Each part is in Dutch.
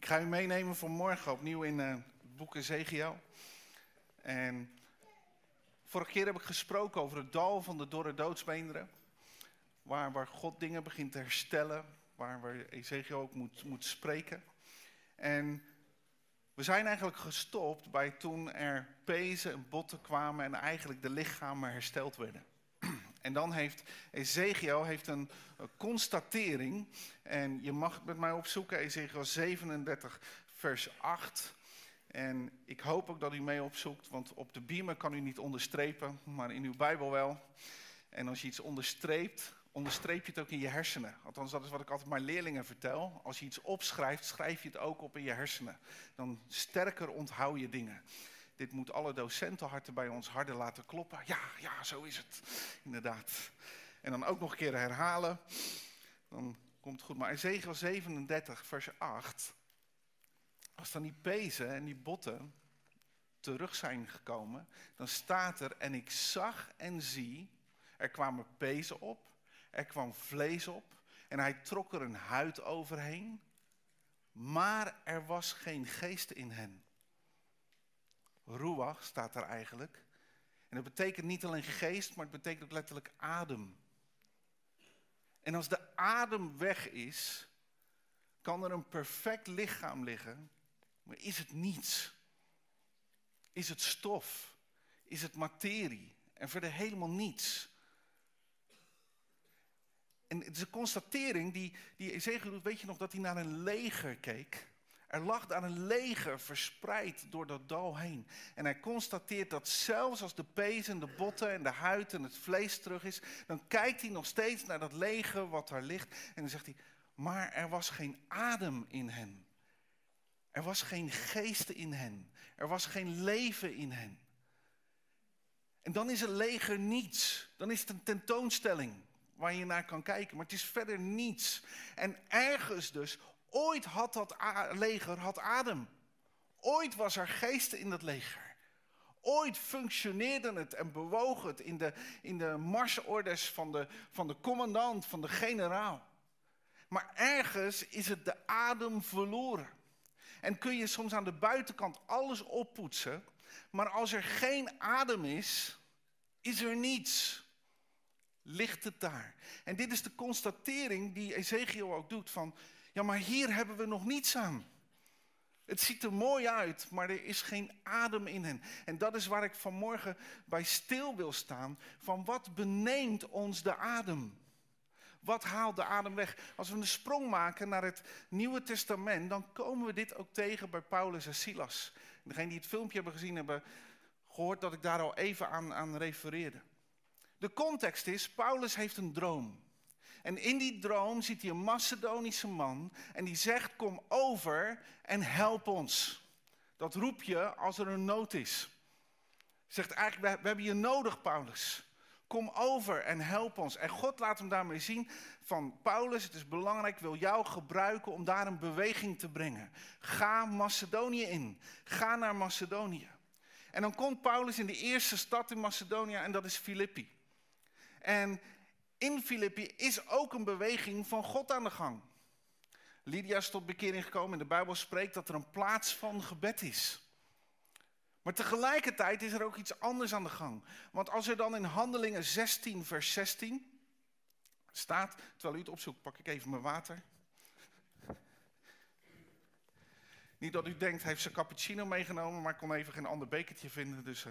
ga u meenemen vanmorgen opnieuw in het boek Ezechiel. En vorige keer heb ik gesproken over het dal van de dorre doodsbeenderen. Waar God dingen begint te herstellen. Waar Ezechiel ook moet spreken. En we zijn eigenlijk gestopt bij toen er pezen en botten kwamen en eigenlijk de lichamen hersteld werden. En dan heeft Ezechiel een constatering. En je mag het met mij opzoeken, Ezechiel 37 vers 8. En ik hoop ook dat u mee opzoekt, want op de beamer kan u niet onderstrepen, maar in uw Bijbel wel. En als je iets onderstreept, onderstreep je het ook in je hersenen. Althans, dat is wat ik altijd mijn leerlingen vertel. Als je iets opschrijft, schrijf je het ook op in je hersenen. Dan sterker onthoud je dingen. Dit moet alle docentenharten bij ons harder laten kloppen. Ja, zo is het. Inderdaad. En dan ook nog een keer herhalen. Dan komt het goed. Maar Ezechiel 37 vers 8. Als dan die pezen en die botten terug zijn gekomen, dan staat er: en ik zag en zie, er kwamen pezen op, er kwam vlees op en hij trok er een huid overheen, maar er was geen geest in hen. Ruach staat er eigenlijk. En dat betekent niet alleen geest, maar het betekent ook letterlijk adem. En als de adem weg is, kan er een perfect lichaam liggen, maar is het niets. Is het stof? Is het materie? En verder helemaal niets. En het is een constatering die Ezechiel doet. Weet je nog dat hij naar een leger keek? Er lag daar een leger verspreid door dat dal heen. En hij constateert dat zelfs als de pezen, de botten en de huid en het vlees terug is, dan kijkt hij nog steeds naar dat leger wat daar ligt. En dan zegt hij: maar er was geen adem in hen. Er was geen geest in hen. Er was geen leven in hen. En dan is een leger niets. Dan is het een tentoonstelling waar je naar kan kijken. Maar het is verder niets. En ergens dus, ooit had dat leger adem. Ooit was er geest in dat leger. Ooit functioneerde het en bewoog het in de marsorders van de commandant, van de generaal. Maar ergens is het de adem verloren. En kun je soms aan de buitenkant alles oppoetsen, maar als er geen adem is, is er niets. Ligt het daar. En dit is de constatering die Ezechiel ook doet van: ja, maar hier hebben we nog niets aan. Het ziet er mooi uit, maar er is geen adem in hen. En dat is waar ik vanmorgen bij stil wil staan, van wat beneemt ons de adem? Wat haalt de adem weg? Als we een sprong maken naar het Nieuwe Testament, dan komen we dit ook tegen bij Paulus en Silas. Degenen die het filmpje hebben gezien, hebben gehoord dat ik daar al even aan refereerde. De context is: Paulus heeft een droom. En in die droom ziet hij een Macedonische man en die zegt: kom over en help ons. Dat roep je als er een nood is. Zegt eigenlijk: we hebben je nodig, Paulus. Kom over en help ons. En God laat hem daarmee zien van: Paulus, het is belangrijk, ik wil jou gebruiken om daar een beweging te brengen. Ga Macedonië in. Ga naar Macedonië. En dan komt Paulus in de eerste stad in Macedonië en dat is Filippi. En in Filippi is ook een beweging van God aan de gang. Lydia is tot bekering gekomen en de Bijbel spreekt dat er een plaats van gebed is. Maar tegelijkertijd is er ook iets anders aan de gang. Want als er dan in Handelingen 16 vers 16 staat, terwijl u het opzoekt, pak ik even mijn water. Niet dat u denkt, hij heeft zijn cappuccino meegenomen, maar ik kon even geen ander bekertje vinden. Dus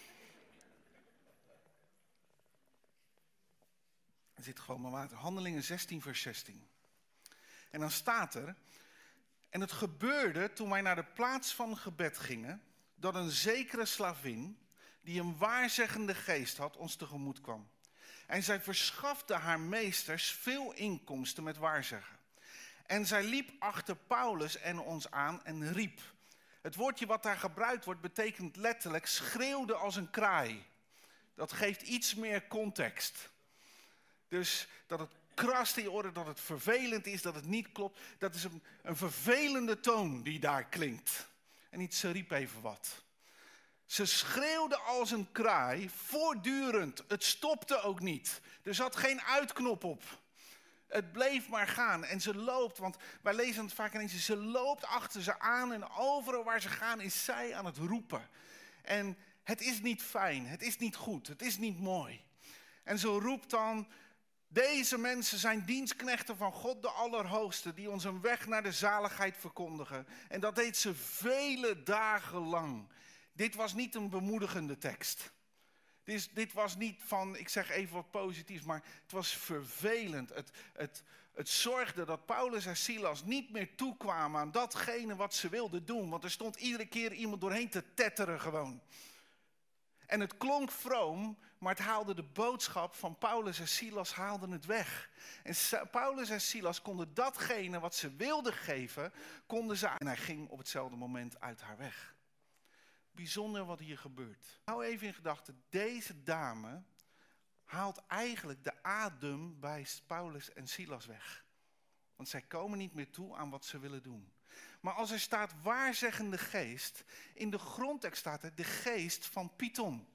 er zit gewoon mijn water. Handelingen 16 vers 16. En dan staat er: en het gebeurde toen wij naar de plaats van gebed gingen, dat een zekere slavin, die een waarzeggende geest had, ons tegemoet kwam. En zij verschafte haar meesters veel inkomsten met waarzeggen. En zij liep achter Paulus en ons aan en riep. Het woordje wat daar gebruikt wordt betekent letterlijk schreeuwde als een kraai. Dat geeft iets meer context. Dus dat het krast in je oren, dat het vervelend is, dat het niet klopt. Dat is een vervelende toon die daar klinkt. En niet ze riep even wat. Ze schreeuwde als een kraai, voortdurend. Het stopte ook niet. Er zat geen uitknop op. Het bleef maar gaan en ze loopt, want wij lezen het vaak ineens, ze loopt achter ze aan en overal waar ze gaan is zij aan het roepen. En het is niet fijn, het is niet goed, het is niet mooi. En ze roept dan, deze mensen zijn dienstknechten van God de Allerhoogste, die ons een weg naar de zaligheid verkondigen. En dat deed ze vele dagen lang. Dit was niet een bemoedigende tekst. Dit was niet van, ik zeg even wat positiefs, maar het was vervelend. Het zorgde dat Paulus en Silas niet meer toekwamen aan datgene wat ze wilden doen. Want er stond iedere keer iemand doorheen te tetteren gewoon. En het klonk vroom, maar het haalde de boodschap van Paulus en Silas haalden het weg. En Paulus en Silas konden datgene wat ze wilden geven, konden ze. En hij ging op hetzelfde moment uit haar weg. Bijzonder wat hier gebeurt. Hou even in gedachten, deze dame haalt eigenlijk de adem bij Paulus en Silas weg. Want zij komen niet meer toe aan wat ze willen doen. Maar als er staat waarzeggende geest, in de grondtekst staat er de geest van Python.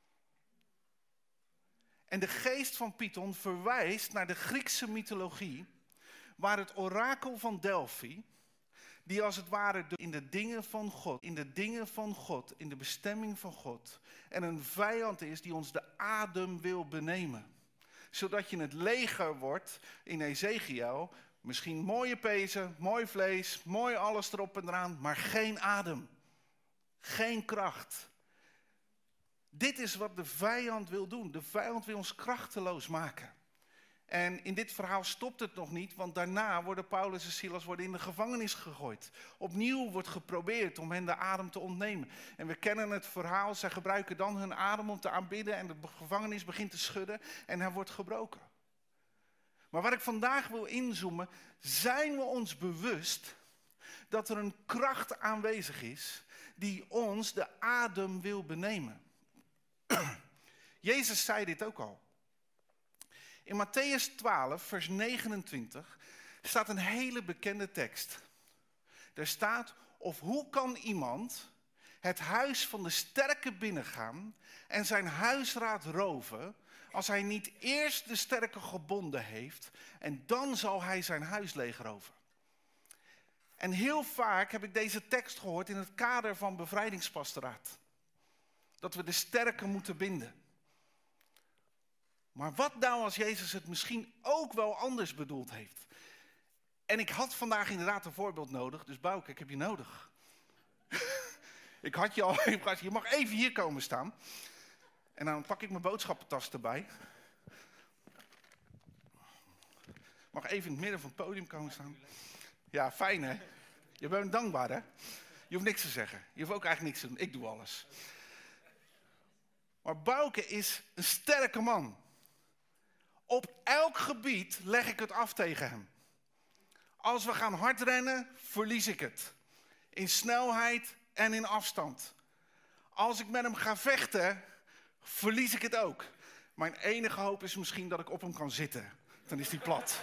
En de geest van Python verwijst naar de Griekse mythologie, waar het orakel van Delphi, die als het ware in de dingen van God, in de bestemming van God, en een vijand is die ons de adem wil benemen. Zodat je het leger wordt in Ezekiel, misschien mooie pezen, mooi vlees, mooi alles erop en eraan, maar geen adem. Geen kracht. Dit is wat de vijand wil doen. De vijand wil ons krachteloos maken. En in dit verhaal stopt het nog niet, want daarna worden Paulus en Silas in de gevangenis gegooid. Opnieuw wordt geprobeerd om hen de adem te ontnemen. En we kennen het verhaal, zij gebruiken dan hun adem om te aanbidden en de gevangenis begint te schudden en hij wordt gebroken. Maar waar ik vandaag wil inzoomen, zijn we ons bewust dat er een kracht aanwezig is die ons de adem wil benemen. Jezus zei dit ook al. In Matthäus 12, vers 29, staat een hele bekende tekst. Daar staat, of hoe kan iemand het huis van de sterke binnengaan en zijn huisraad roven, als hij niet eerst de sterke gebonden heeft en dan zal hij zijn huis leegroven. En heel vaak heb ik deze tekst gehoord in het kader van bevrijdingspastoraat. Dat we de sterke moeten binden. Maar wat nou als Jezus het misschien ook wel anders bedoeld heeft? En ik had vandaag inderdaad een voorbeeld nodig, dus Bouke, ik heb je nodig. Ik had je al even gehad, je mag even hier komen staan. En dan pak ik mijn boodschappentas erbij. Mag even in het midden van het podium komen staan. Ja, fijn hè? Je bent dankbaar hè? Je hoeft niks te zeggen. Je hoeft ook eigenlijk niks te doen. Ik doe alles. Maar Bouke is een sterke man. Op elk gebied leg ik het af tegen hem. Als we gaan hardrennen, verlies ik het. In snelheid en in afstand. Als ik met hem ga vechten, verlies ik het ook. Mijn enige hoop is misschien dat ik op hem kan zitten. Dan is hij plat.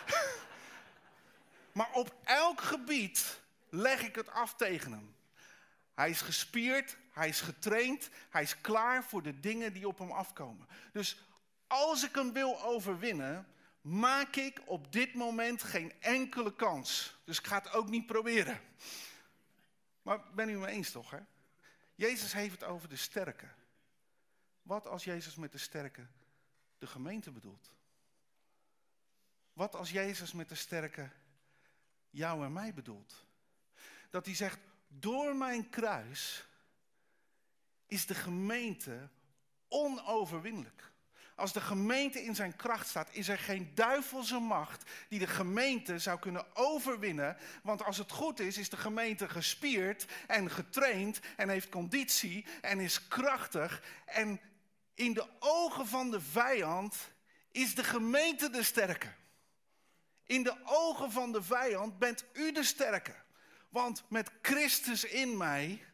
Maar op elk gebied leg ik het af tegen hem. Hij is gespierd, hij is getraind, hij is klaar voor de dingen die op hem afkomen. Dus als ik hem wil overwinnen, maak ik op dit moment geen enkele kans. Dus ik ga het ook niet proberen. Maar ben u het me eens toch, hè? Jezus heeft het over de sterke. Wat als Jezus met de sterke de gemeente bedoelt? Wat als Jezus met de sterke jou en mij bedoelt? Dat hij zegt, door mijn kruis is de gemeente onoverwinnelijk. Als de gemeente in zijn kracht staat, is er geen duivelse macht die de gemeente zou kunnen overwinnen. Want als het goed is, is de gemeente gespierd en getraind en heeft conditie en is krachtig. En in de ogen van de vijand is de gemeente de sterke. In de ogen van de vijand bent u de sterke. Want met Christus in mij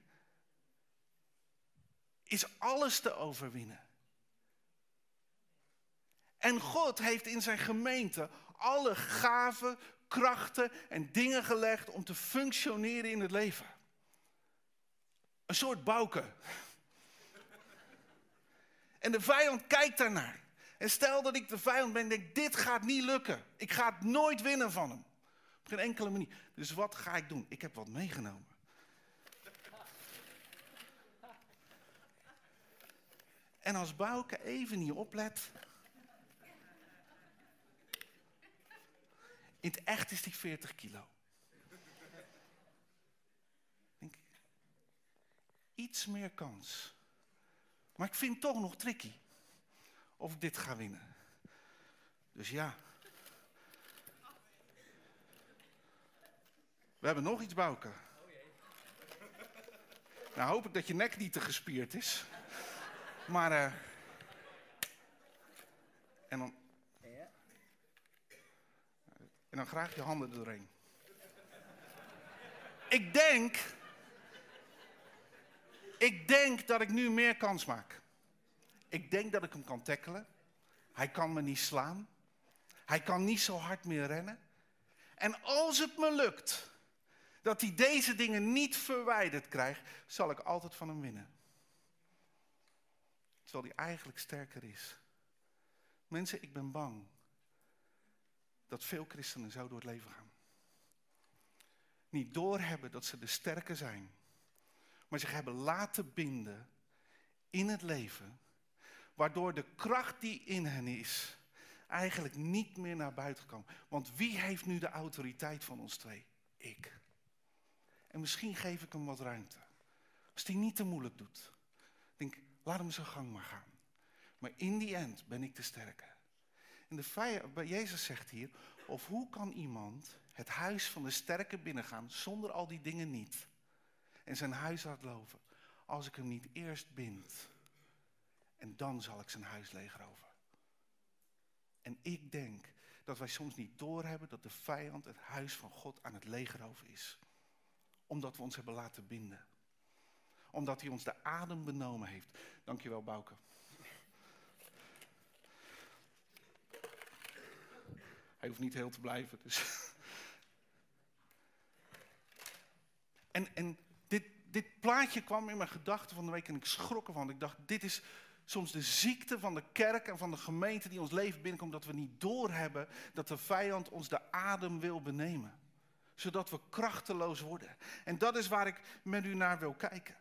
is alles te overwinnen. En God heeft in zijn gemeente alle gaven, krachten en dingen gelegd om te functioneren in het leven. Een soort Bouke. En de vijand kijkt daarnaar. En stel dat ik de vijand ben en denk, dit gaat niet lukken. Ik ga het nooit winnen van hem. Op geen enkele manier. Dus wat ga ik doen? Ik heb wat meegenomen. En als Bouke even niet oplet. In het echt is die 40 kilo. Denk, iets meer kans. Maar ik vind het toch nog tricky. Of ik dit ga winnen. Dus ja. We hebben nog iets, Bouke. Nou hoop ik dat je nek niet te gespierd is. Maar, en dan graag je handen er doorheen. Ik denk dat ik nu meer kans maak. Ik denk dat ik hem kan tackelen. Hij kan me niet slaan. Hij kan niet zo hard meer rennen. En als het me lukt dat hij deze dingen niet verwijderd krijgt, zal ik altijd van hem winnen. Terwijl hij eigenlijk sterker is. Mensen, ik ben bang dat veel christenen zo door het leven gaan. Niet doorhebben dat ze de sterke zijn. Maar zich hebben laten binden in het leven. Waardoor de kracht die in hen is eigenlijk niet meer naar buiten kan. Want wie heeft nu de autoriteit van ons twee? Ik. En misschien geef ik hem wat ruimte. Als hij niet te moeilijk doet. Denk, laat hem zijn gang maar gaan. Maar in die end ben ik de sterke. En Jezus zegt hier, of hoe kan iemand het huis van de sterke binnengaan zonder al die dingen niet? En zijn huis laat loven. Als ik hem niet eerst bind. En dan zal ik zijn huis leegroveren. En ik denk dat wij soms niet doorhebben dat de vijand het huis van God aan het leegroven is. Omdat we ons hebben laten binden. Omdat hij ons de adem benomen heeft. Dankjewel, Bouke. Hij hoeft niet heel te blijven. Dus. En dit plaatje kwam in mijn gedachten van de week en ik schrok ervan. Ik dacht, dit is soms de ziekte van de kerk en van de gemeente die ons leven binnenkomt. Dat we niet doorhebben dat de vijand ons de adem wil benemen. Zodat we krachteloos worden. En dat is waar ik met u naar wil kijken.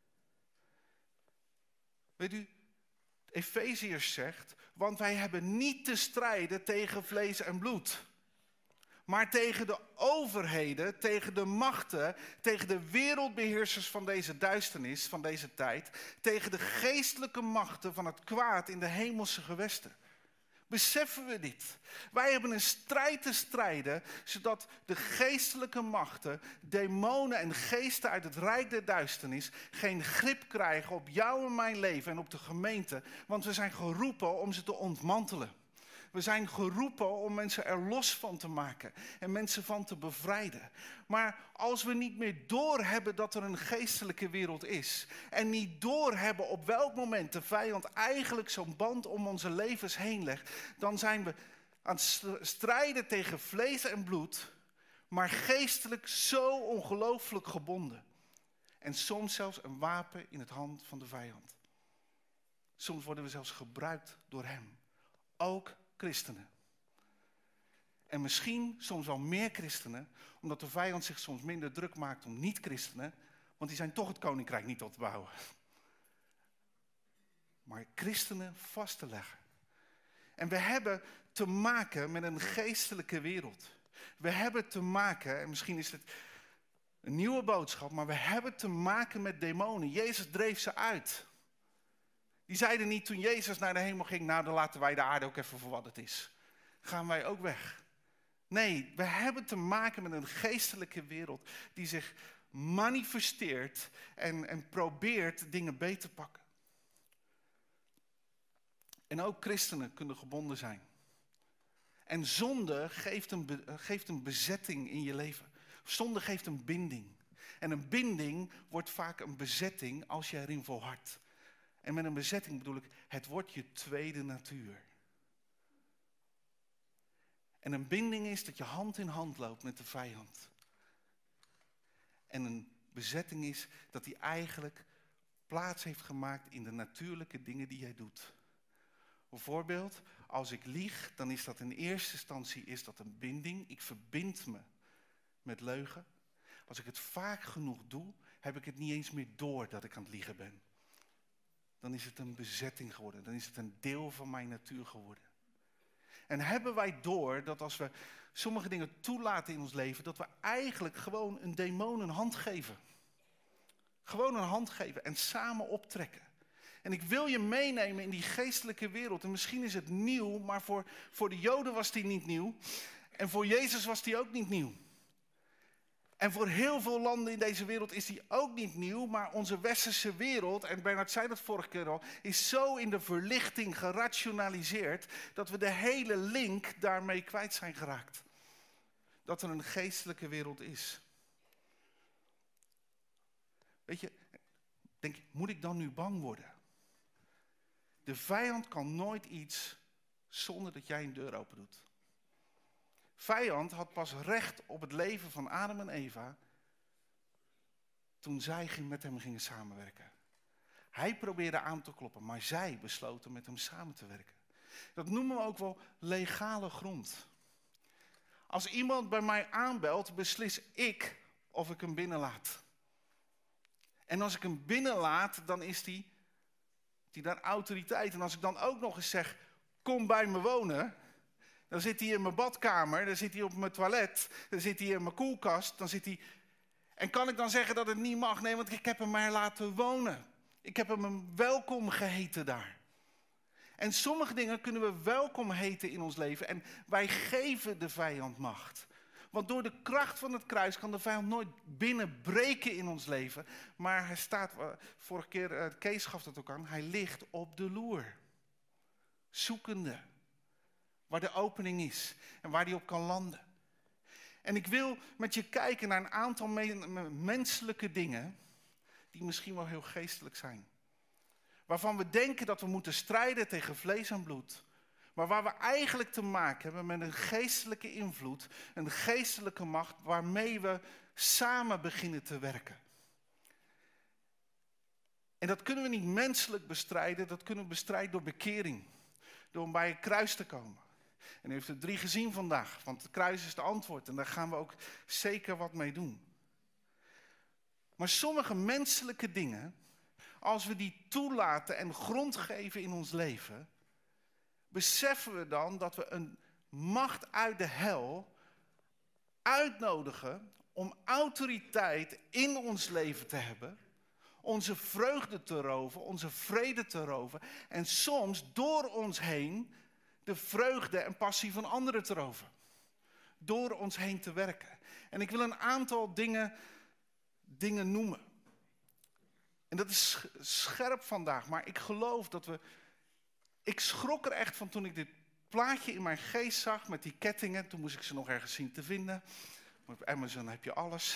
Weet u, Efeziërs zegt, want wij hebben niet te strijden tegen vlees en bloed. Maar tegen de overheden, tegen de machten, tegen de wereldbeheersers van deze duisternis, van deze tijd. Tegen de geestelijke machten van het kwaad in de hemelse gewesten. Beseffen we dit? Wij hebben een strijd te strijden, zodat de geestelijke machten, demonen en geesten uit het rijk der duisternis geen grip krijgen op jou en mijn leven en op de gemeente. Want we zijn geroepen om ze te ontmantelen. We zijn geroepen om mensen er los van te maken en mensen van te bevrijden. Maar als we niet meer doorhebben dat er een geestelijke wereld is en niet doorhebben op welk moment de vijand eigenlijk zo'n band om onze levens heen legt, dan zijn we aan het strijden tegen vlees en bloed, maar geestelijk zo ongelooflijk gebonden. En soms zelfs een wapen in het hand van de vijand. Soms worden we zelfs gebruikt door hem. Ook christenen. En misschien soms wel meer christenen, omdat de vijand zich soms minder druk maakt om niet-christenen, want die zijn toch het koninkrijk niet op te bouwen. Maar christenen vast te leggen. En we hebben te maken met een geestelijke wereld. We hebben te maken, en misschien is het een nieuwe boodschap, maar we hebben te maken met demonen. Jezus dreef ze uit. Die zeiden niet toen Jezus naar de hemel ging, nou dan laten wij de aarde ook even voor wat het is. Gaan wij ook weg. Nee, we hebben te maken met een geestelijke wereld die zich manifesteert en probeert dingen beter te pakken. En ook christenen kunnen gebonden zijn. En zonde geeft een bezetting in je leven. Zonde geeft een binding. En een binding wordt vaak een bezetting als je erin volhardt. En met een bezetting bedoel ik, het wordt je tweede natuur. En een binding is dat je hand in hand loopt met de vijand. En een bezetting is dat hij eigenlijk plaats heeft gemaakt in de natuurlijke dingen die jij doet. Bijvoorbeeld, als ik lieg, dan is dat in eerste instantie een binding. Ik verbind me met leugen. Als ik het vaak genoeg doe, heb ik het niet eens meer door dat ik aan het liegen ben. Dan is het een bezetting geworden. Dan is het een deel van mijn natuur geworden. En hebben wij door dat als we sommige dingen toelaten in ons leven, dat we eigenlijk gewoon een demon een hand geven. Gewoon een hand geven en samen optrekken. En ik wil je meenemen in die geestelijke wereld. En misschien is het nieuw, maar voor de Joden was die niet nieuw. En voor Jezus was die ook niet nieuw. En voor heel veel landen in deze wereld is die ook niet nieuw. Maar onze westerse wereld, en Bernard zei dat vorige keer al, is zo in de verlichting gerationaliseerd dat we de hele link daarmee kwijt zijn geraakt. Dat er een geestelijke wereld is. Weet je, denk je, moet ik dan nu bang worden? De vijand kan nooit iets zonder dat jij een deur open doet. Vijand had pas recht op het leven van Adam en Eva toen zij met hem gingen samenwerken. Hij probeerde aan te kloppen, maar zij besloten met hem samen te werken. Dat noemen we ook wel legale grond. Als iemand bij mij aanbelt, beslis ik of ik hem binnenlaat. En als ik hem binnenlaat, dan is die daar autoriteit. En als ik dan ook nog eens zeg, kom bij me wonen, dan zit hij in mijn badkamer, dan zit hij op mijn toilet, dan zit hij in mijn koelkast, dan zit hij... En kan ik dan zeggen dat het niet mag? Nee, want ik heb hem maar laten wonen. Ik heb hem welkom geheten daar. En sommige dingen kunnen we welkom heten in ons leven en wij geven de vijand macht. Want door de kracht van het kruis kan de vijand nooit binnenbreken in ons leven. Maar hij staat, vorige keer, Kees gaf dat ook aan, hij ligt op de loer. Zoekende. Waar de opening is en waar hij op kan landen. En ik wil met je kijken naar een aantal menselijke dingen die misschien wel heel geestelijk zijn. Waarvan we denken dat we moeten strijden tegen vlees en bloed. Maar waar we eigenlijk te maken hebben met een geestelijke invloed, een geestelijke macht waarmee we samen beginnen te werken. En dat kunnen we niet menselijk bestrijden, dat kunnen we bestrijden door bekering. Door bij het kruis te komen. En u heeft er 3 gezien vandaag, want het kruis is het antwoord. En daar gaan we ook zeker wat mee doen. Maar sommige menselijke dingen, als we die toelaten en grond geven in ons leven, beseffen we dan dat we een macht uit de hel uitnodigen om autoriteit in ons leven te hebben, onze vreugde te roven, onze vrede te roven en soms door ons heen de vreugde en passie van anderen te roven. Door ons heen te werken. En ik wil een aantal dingen noemen. En dat is scherp vandaag, maar ik geloof dat we... Ik schrok er echt van toen ik dit plaatje in mijn geest zag met die kettingen. Toen moest ik ze nog ergens zien te vinden. Op Amazon heb je alles.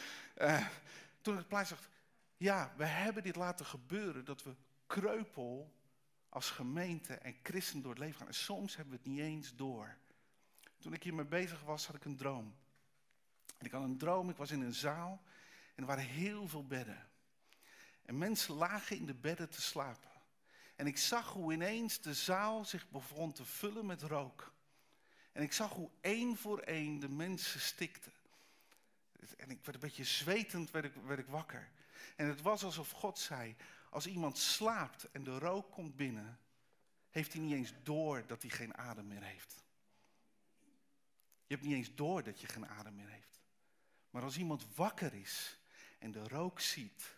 Toen ik het plaatje zag, ja, we hebben dit laten gebeuren dat we kreupel als gemeente en christen door het leven gaan. En soms hebben we het niet eens door. Toen ik hiermee bezig was, had ik een droom. En ik had een droom, ik was in een zaal en er waren heel veel bedden. En mensen lagen in de bedden te slapen. En ik zag hoe ineens de zaal zich begon te vullen met rook. En ik zag hoe 1 voor 1 de mensen stikten. En ik werd een beetje zwetend, werd ik wakker. En het was alsof God zei, als iemand slaapt en de rook komt binnen, heeft hij niet eens door dat hij geen adem meer heeft. Je hebt niet eens door dat je geen adem meer heeft. Maar als iemand wakker is en de rook ziet,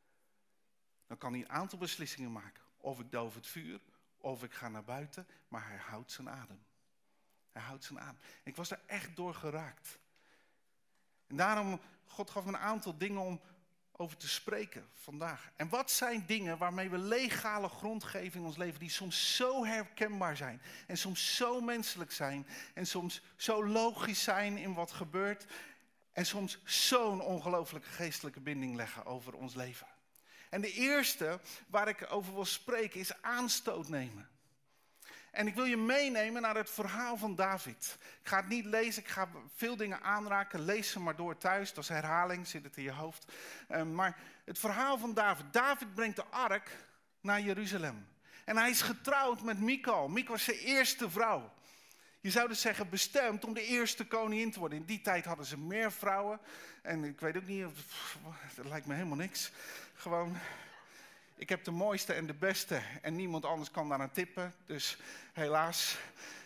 dan kan hij een aantal beslissingen maken. Of ik doof het vuur, of ik ga naar buiten, maar hij houdt zijn adem. Hij houdt zijn adem. Ik was daar echt door geraakt. En daarom, God gaf me een aantal dingen om over te spreken vandaag. En wat zijn dingen waarmee we legale grond geven in ons leven, die soms zo herkenbaar zijn, en soms zo menselijk zijn, en soms zo logisch zijn in wat gebeurt, en soms zo'n ongelooflijke geestelijke binding leggen over ons leven. En de eerste waar ik over wil spreken is aanstoot nemen. En ik wil je meenemen naar het verhaal van David. Ik ga het niet lezen, ik ga veel dingen aanraken. Lees ze maar door thuis, dat is herhaling, zit het in je hoofd. Maar het verhaal van David. David brengt de ark naar Jeruzalem. En hij is getrouwd met Michal. Michal was zijn eerste vrouw. Je zou dus zeggen bestemd om de eerste koningin te worden. In die tijd hadden ze meer vrouwen. En ik weet ook niet, dat lijkt me helemaal niks. Gewoon, ik heb de mooiste en de beste. En niemand anders kan daaraan tippen. Dus helaas.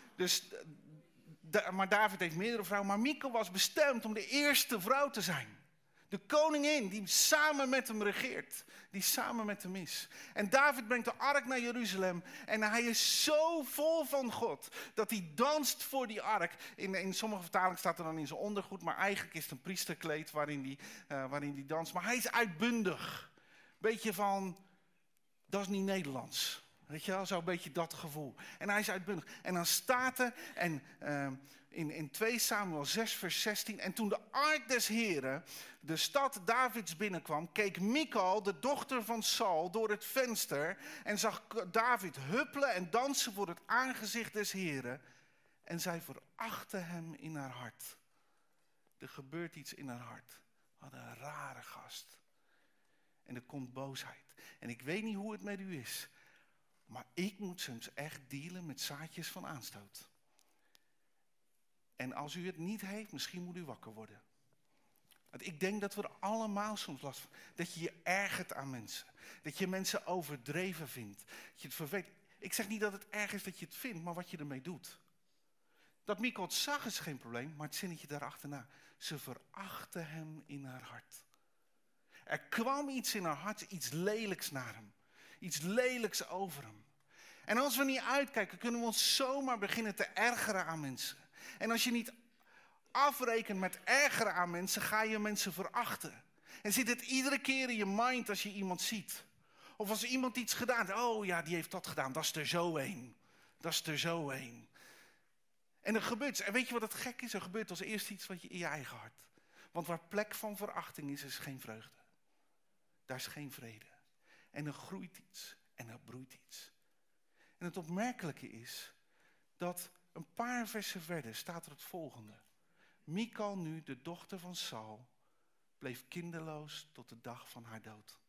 Maar David heeft meerdere vrouwen. Maar Michal was bestemd om de eerste vrouw te zijn. De koningin die samen met hem regeert. Die samen met hem is. En David brengt de ark naar Jeruzalem. En hij is zo vol van God. Dat hij danst voor die ark. In sommige vertalingen staat er dan in zijn ondergoed. Maar eigenlijk is het een priesterkleed waarin hij danst. Maar hij is uitbundig. Beetje van, dat is niet Nederlands. Weet je wel, zo'n beetje dat gevoel. En hij is uitbundig. En dan staat er in 2 Samuel 6 vers 16. En toen de ark des Heren de stad Davids binnenkwam, keek Michal, de dochter van Saul, door het venster. En zag David huppelen en dansen voor het aangezicht des Heren. En zij verachtte hem in haar hart. Er gebeurt iets in haar hart. Wat een rare gast. En er komt boosheid. En ik weet niet hoe het met u is. Maar ik moet soms echt dealen met zaadjes van aanstoot. En als u het niet heeft, misschien moet u wakker worden. Want ik denk dat we er allemaal soms last van. Dat je je ergert aan mensen. Dat je mensen overdreven vindt. Dat je het vervelend. Ik zeg niet dat het erg is dat je het vindt, maar wat je ermee doet. Dat Michal het zag is geen probleem, maar het zinnetje daarachterna. Ze verachtte hem in haar hart. Er kwam iets in haar hart, iets lelijks naar hem. Iets lelijks over hem. En als we niet uitkijken, kunnen we ons zomaar beginnen te ergeren aan mensen. En als je niet afrekent met ergeren aan mensen, ga je mensen verachten. En zit het iedere keer in je mind als je iemand ziet. Of als iemand iets gedaan heeft. Oh ja, die heeft dat gedaan. Dat is er zo een. Dat is er zo een. En er gebeurt. En weet je wat het gek is? Er gebeurt als eerste iets wat je in je eigen hart. Want waar plek van verachting is, is geen vreugde. Daar is geen vrede. En er groeit iets. En er broeit iets. En het opmerkelijke is dat een paar versen verder staat er het volgende. Michal nu, de dochter van Saul, bleef kinderloos tot de dag van haar dood.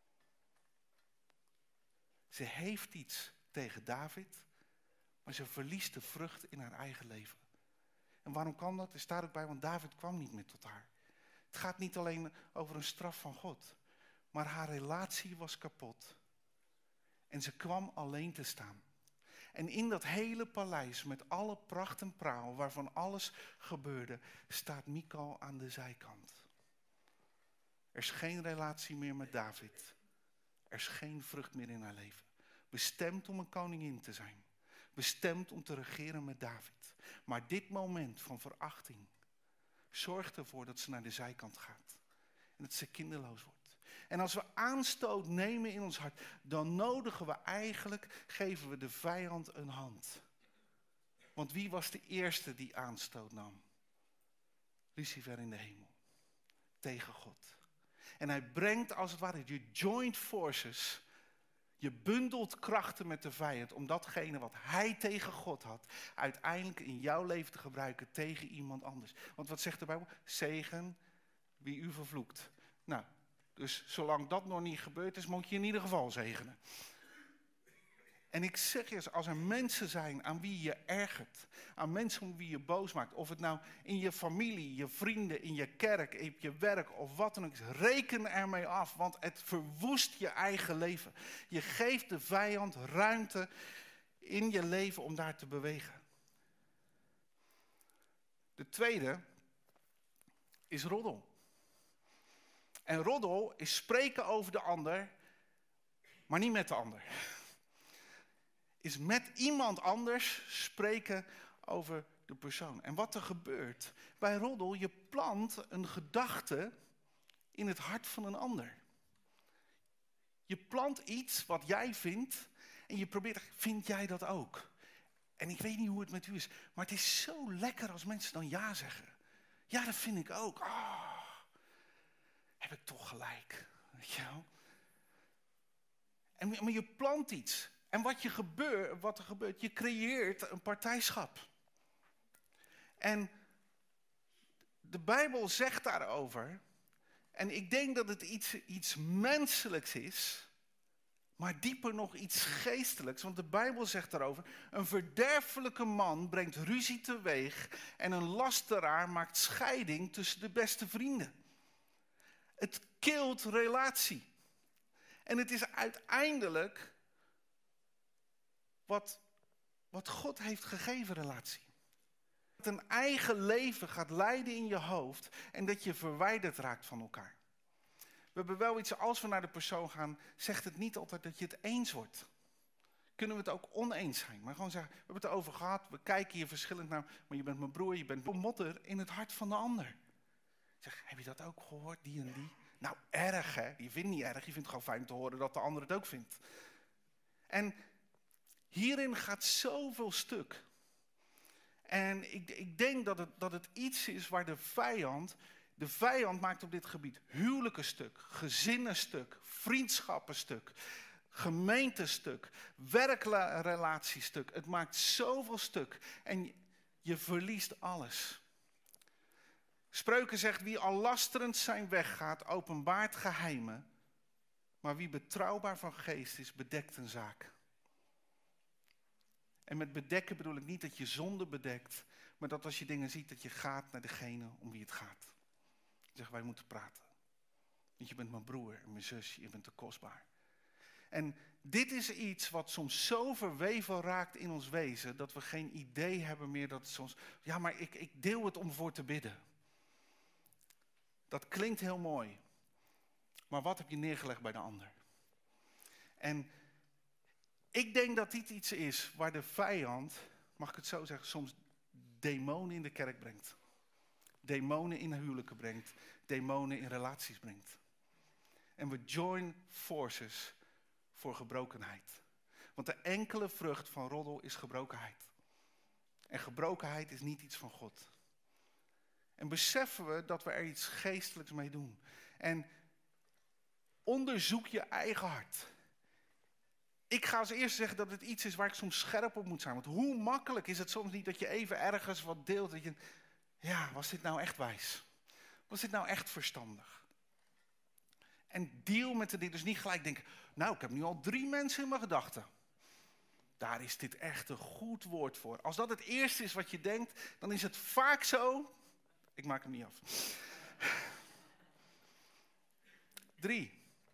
Ze heeft iets tegen David, maar ze verliest de vrucht in haar eigen leven. En waarom kan dat? Er staat ook bij, want David kwam niet meer tot haar. Het gaat niet alleen over een straf van God, maar haar relatie was kapot. En ze kwam alleen te staan. En in dat hele paleis met alle pracht en praal waarvan alles gebeurde, staat Michal aan de zijkant. Er is geen relatie meer met David. Er is geen vrucht meer in haar leven. Bestemd om een koningin te zijn. Bestemd om te regeren met David. Maar dit moment van verachting zorgt ervoor dat ze naar de zijkant gaat. En dat ze kinderloos wordt. En als we aanstoot nemen in ons hart, dan nodigen we eigenlijk, geven we de vijand een hand. Want wie was de eerste die aanstoot nam? Lucifer in de hemel. Tegen God. En hij brengt als het ware, je joint forces, je bundelt krachten met de vijand om datgene wat hij tegen God had, uiteindelijk in jouw leven te gebruiken tegen iemand anders. Want wat zegt de Bijbel? Zegen wie u vervloekt. Nou, dus zolang dat nog niet gebeurd is, moet je in ieder geval zegenen. En ik zeg je eens, als er mensen zijn aan wie je ergert, aan mensen om wie je boos maakt, of het nou in je familie, je vrienden, in je kerk, op je werk of wat dan ook is, reken ermee af, want het verwoest je eigen leven. Je geeft de vijand ruimte in je leven om daar te bewegen. De tweede is roddel. En roddel is spreken over de ander, maar niet met de ander. Is met iemand anders spreken over de persoon. En wat er gebeurt bij roddel, je plant een gedachte in het hart van een ander. Je plant iets wat jij vindt en je probeert, vind jij dat ook? En ik weet niet hoe het met u is, maar het is zo lekker als mensen dan ja zeggen. Ja, dat vind ik ook. Oh, heb ik toch gelijk. Weet je wel? Maar je plant iets. En wat er gebeurt, je creëert een partijschap. En de Bijbel zegt daarover, en ik denk dat het iets menselijks is, Maar dieper nog iets geestelijks, want de Bijbel zegt daarover: een verderfelijke man brengt ruzie teweeg en een lasteraar maakt scheiding tussen de beste vrienden. Het kilt relatie. En het is uiteindelijk wat God heeft gegeven, relatie. Dat een eigen leven gaat leiden in je hoofd en dat je verwijderd raakt van elkaar. We hebben wel iets, als we naar de persoon gaan, zegt het niet altijd dat je het eens wordt. Kunnen we het ook oneens zijn, maar gewoon zeggen, we hebben het erover gehad, we kijken hier verschillend naar, maar je bent mijn broer, je bent modder in het hart van de ander. Zeg, heb je dat ook gehoord, die en die? Nou, erg hè, je vindt niet erg, je vindt het gewoon fijn te horen dat de ander het ook vindt. En hierin gaat zoveel stuk. En ik denk dat het iets is waar de vijand maakt op dit gebied huwelijken stuk, gezinnen stuk, vriendschappen stuk, gemeentestuk, werkrelatiestuk. Het maakt zoveel stuk en je verliest alles. Spreuken zegt, wie al lasterend zijn weg gaat, openbaart geheimen. Maar wie betrouwbaar van geest is, bedekt een zaak. En met bedekken bedoel ik niet dat je zonde bedekt, maar dat als je dingen ziet, dat je gaat naar degene om wie het gaat. Zeg, wij moeten praten. Want je bent mijn broer en mijn zus, je bent te kostbaar. En dit is iets wat soms zo verweven raakt in ons wezen, dat we geen idee hebben meer dat het soms, ja maar ik deel het om voor te bidden. Dat klinkt heel mooi. Maar wat heb je neergelegd bij de ander? En ik denk dat dit iets is waar de vijand, mag ik het zo zeggen, soms demonen in de kerk brengt. Demonen in huwelijken brengt. Demonen in relaties brengt. En we join forces voor gebrokenheid. Want de enkele vrucht van roddel is gebrokenheid. En gebrokenheid is niet iets van God. En beseffen we dat we er iets geestelijks mee doen. En onderzoek je eigen hart. Ik ga als eerste zeggen dat het iets is waar ik soms scherp op moet zijn. Want hoe makkelijk is het soms niet dat je even ergens wat deelt. Dat je, ja, was dit nou echt wijs? Was dit nou echt verstandig? En deal met de dingen. Dus niet gelijk denken, nou ik heb nu al 3 mensen in mijn gedachten. Daar is dit echt een goed woord voor. Als dat het eerste is wat je denkt, dan is het vaak zo. Ik maak hem niet af. 3.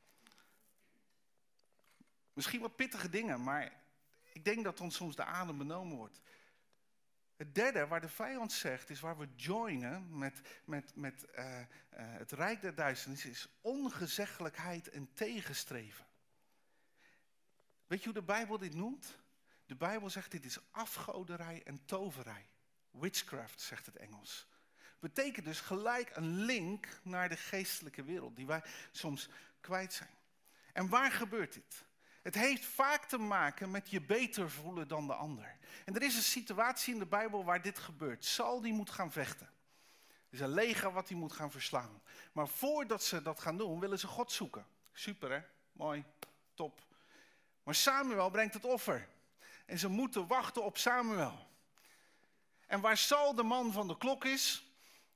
Misschien wat pittige dingen, maar ik denk dat ons soms de adem benomen wordt. Het derde, waar de vijand zegt, is waar we joinen met het rijk der duisternis, is ongezeggelijkheid en tegenstreven. Weet je hoe de Bijbel dit noemt? De Bijbel zegt dit is afgoderij en toverij. Witchcraft, zegt het Engels. Betekent dus gelijk een link naar de geestelijke wereld, die wij soms kwijt zijn. En waar gebeurt dit? Het heeft vaak te maken met je beter voelen dan de ander. En er is een situatie in de Bijbel waar dit gebeurt. Saul die moet gaan vechten. Er is een leger wat hij moet gaan verslaan. Maar voordat ze dat gaan doen, willen ze God zoeken. Super hè? Mooi, top. Maar Samuel brengt het offer. En ze moeten wachten op Samuel. En waar Saul de man van de klok is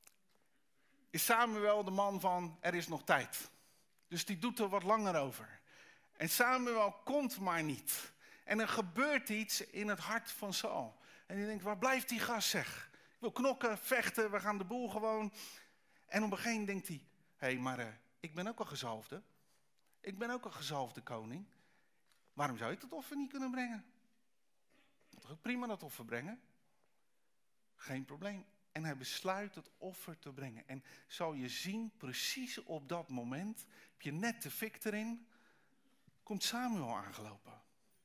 Samuel de man van er is nog tijd. Dus die doet er wat langer over. En Samuel komt maar niet. En er gebeurt iets in het hart van Saul. En die denkt, waar blijft die gast zeg? Ik wil knokken, vechten, we gaan de boel gewoon. En op een gegeven moment denkt hij, hé, maar ik ben ook een gezalfde. Ik ben ook een gezalfde koning. Waarom zou ik dat offer niet kunnen brengen? Ik kan toch ook prima dat offer brengen? Geen probleem. En hij besluit het offer te brengen. En zal je zien, precies op dat moment, heb je net de fik erin, komt Samuel aangelopen.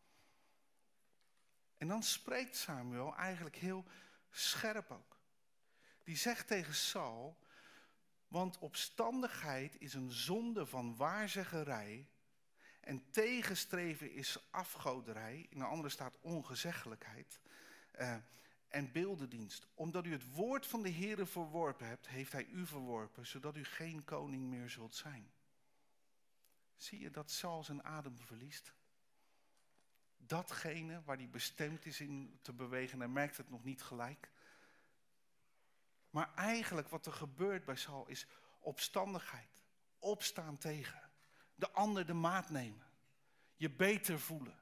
En dan spreekt Samuel eigenlijk heel scherp ook. Die zegt tegen Saul, want opstandigheid is een zonde van waarzeggerij en tegenstreven is afgoderij, in een andere staat ongezeggelijkheid, en beeldendienst. Omdat u het woord van de Heere verworpen hebt, heeft hij u verworpen, zodat u geen koning meer zult zijn. Zie je dat Saul zijn adem verliest? Datgene waar hij bestemd is in te bewegen, hij merkt het nog niet gelijk. Maar eigenlijk wat er gebeurt bij Saul is opstandigheid. Opstaan tegen. De ander de maat nemen. je beter voelen.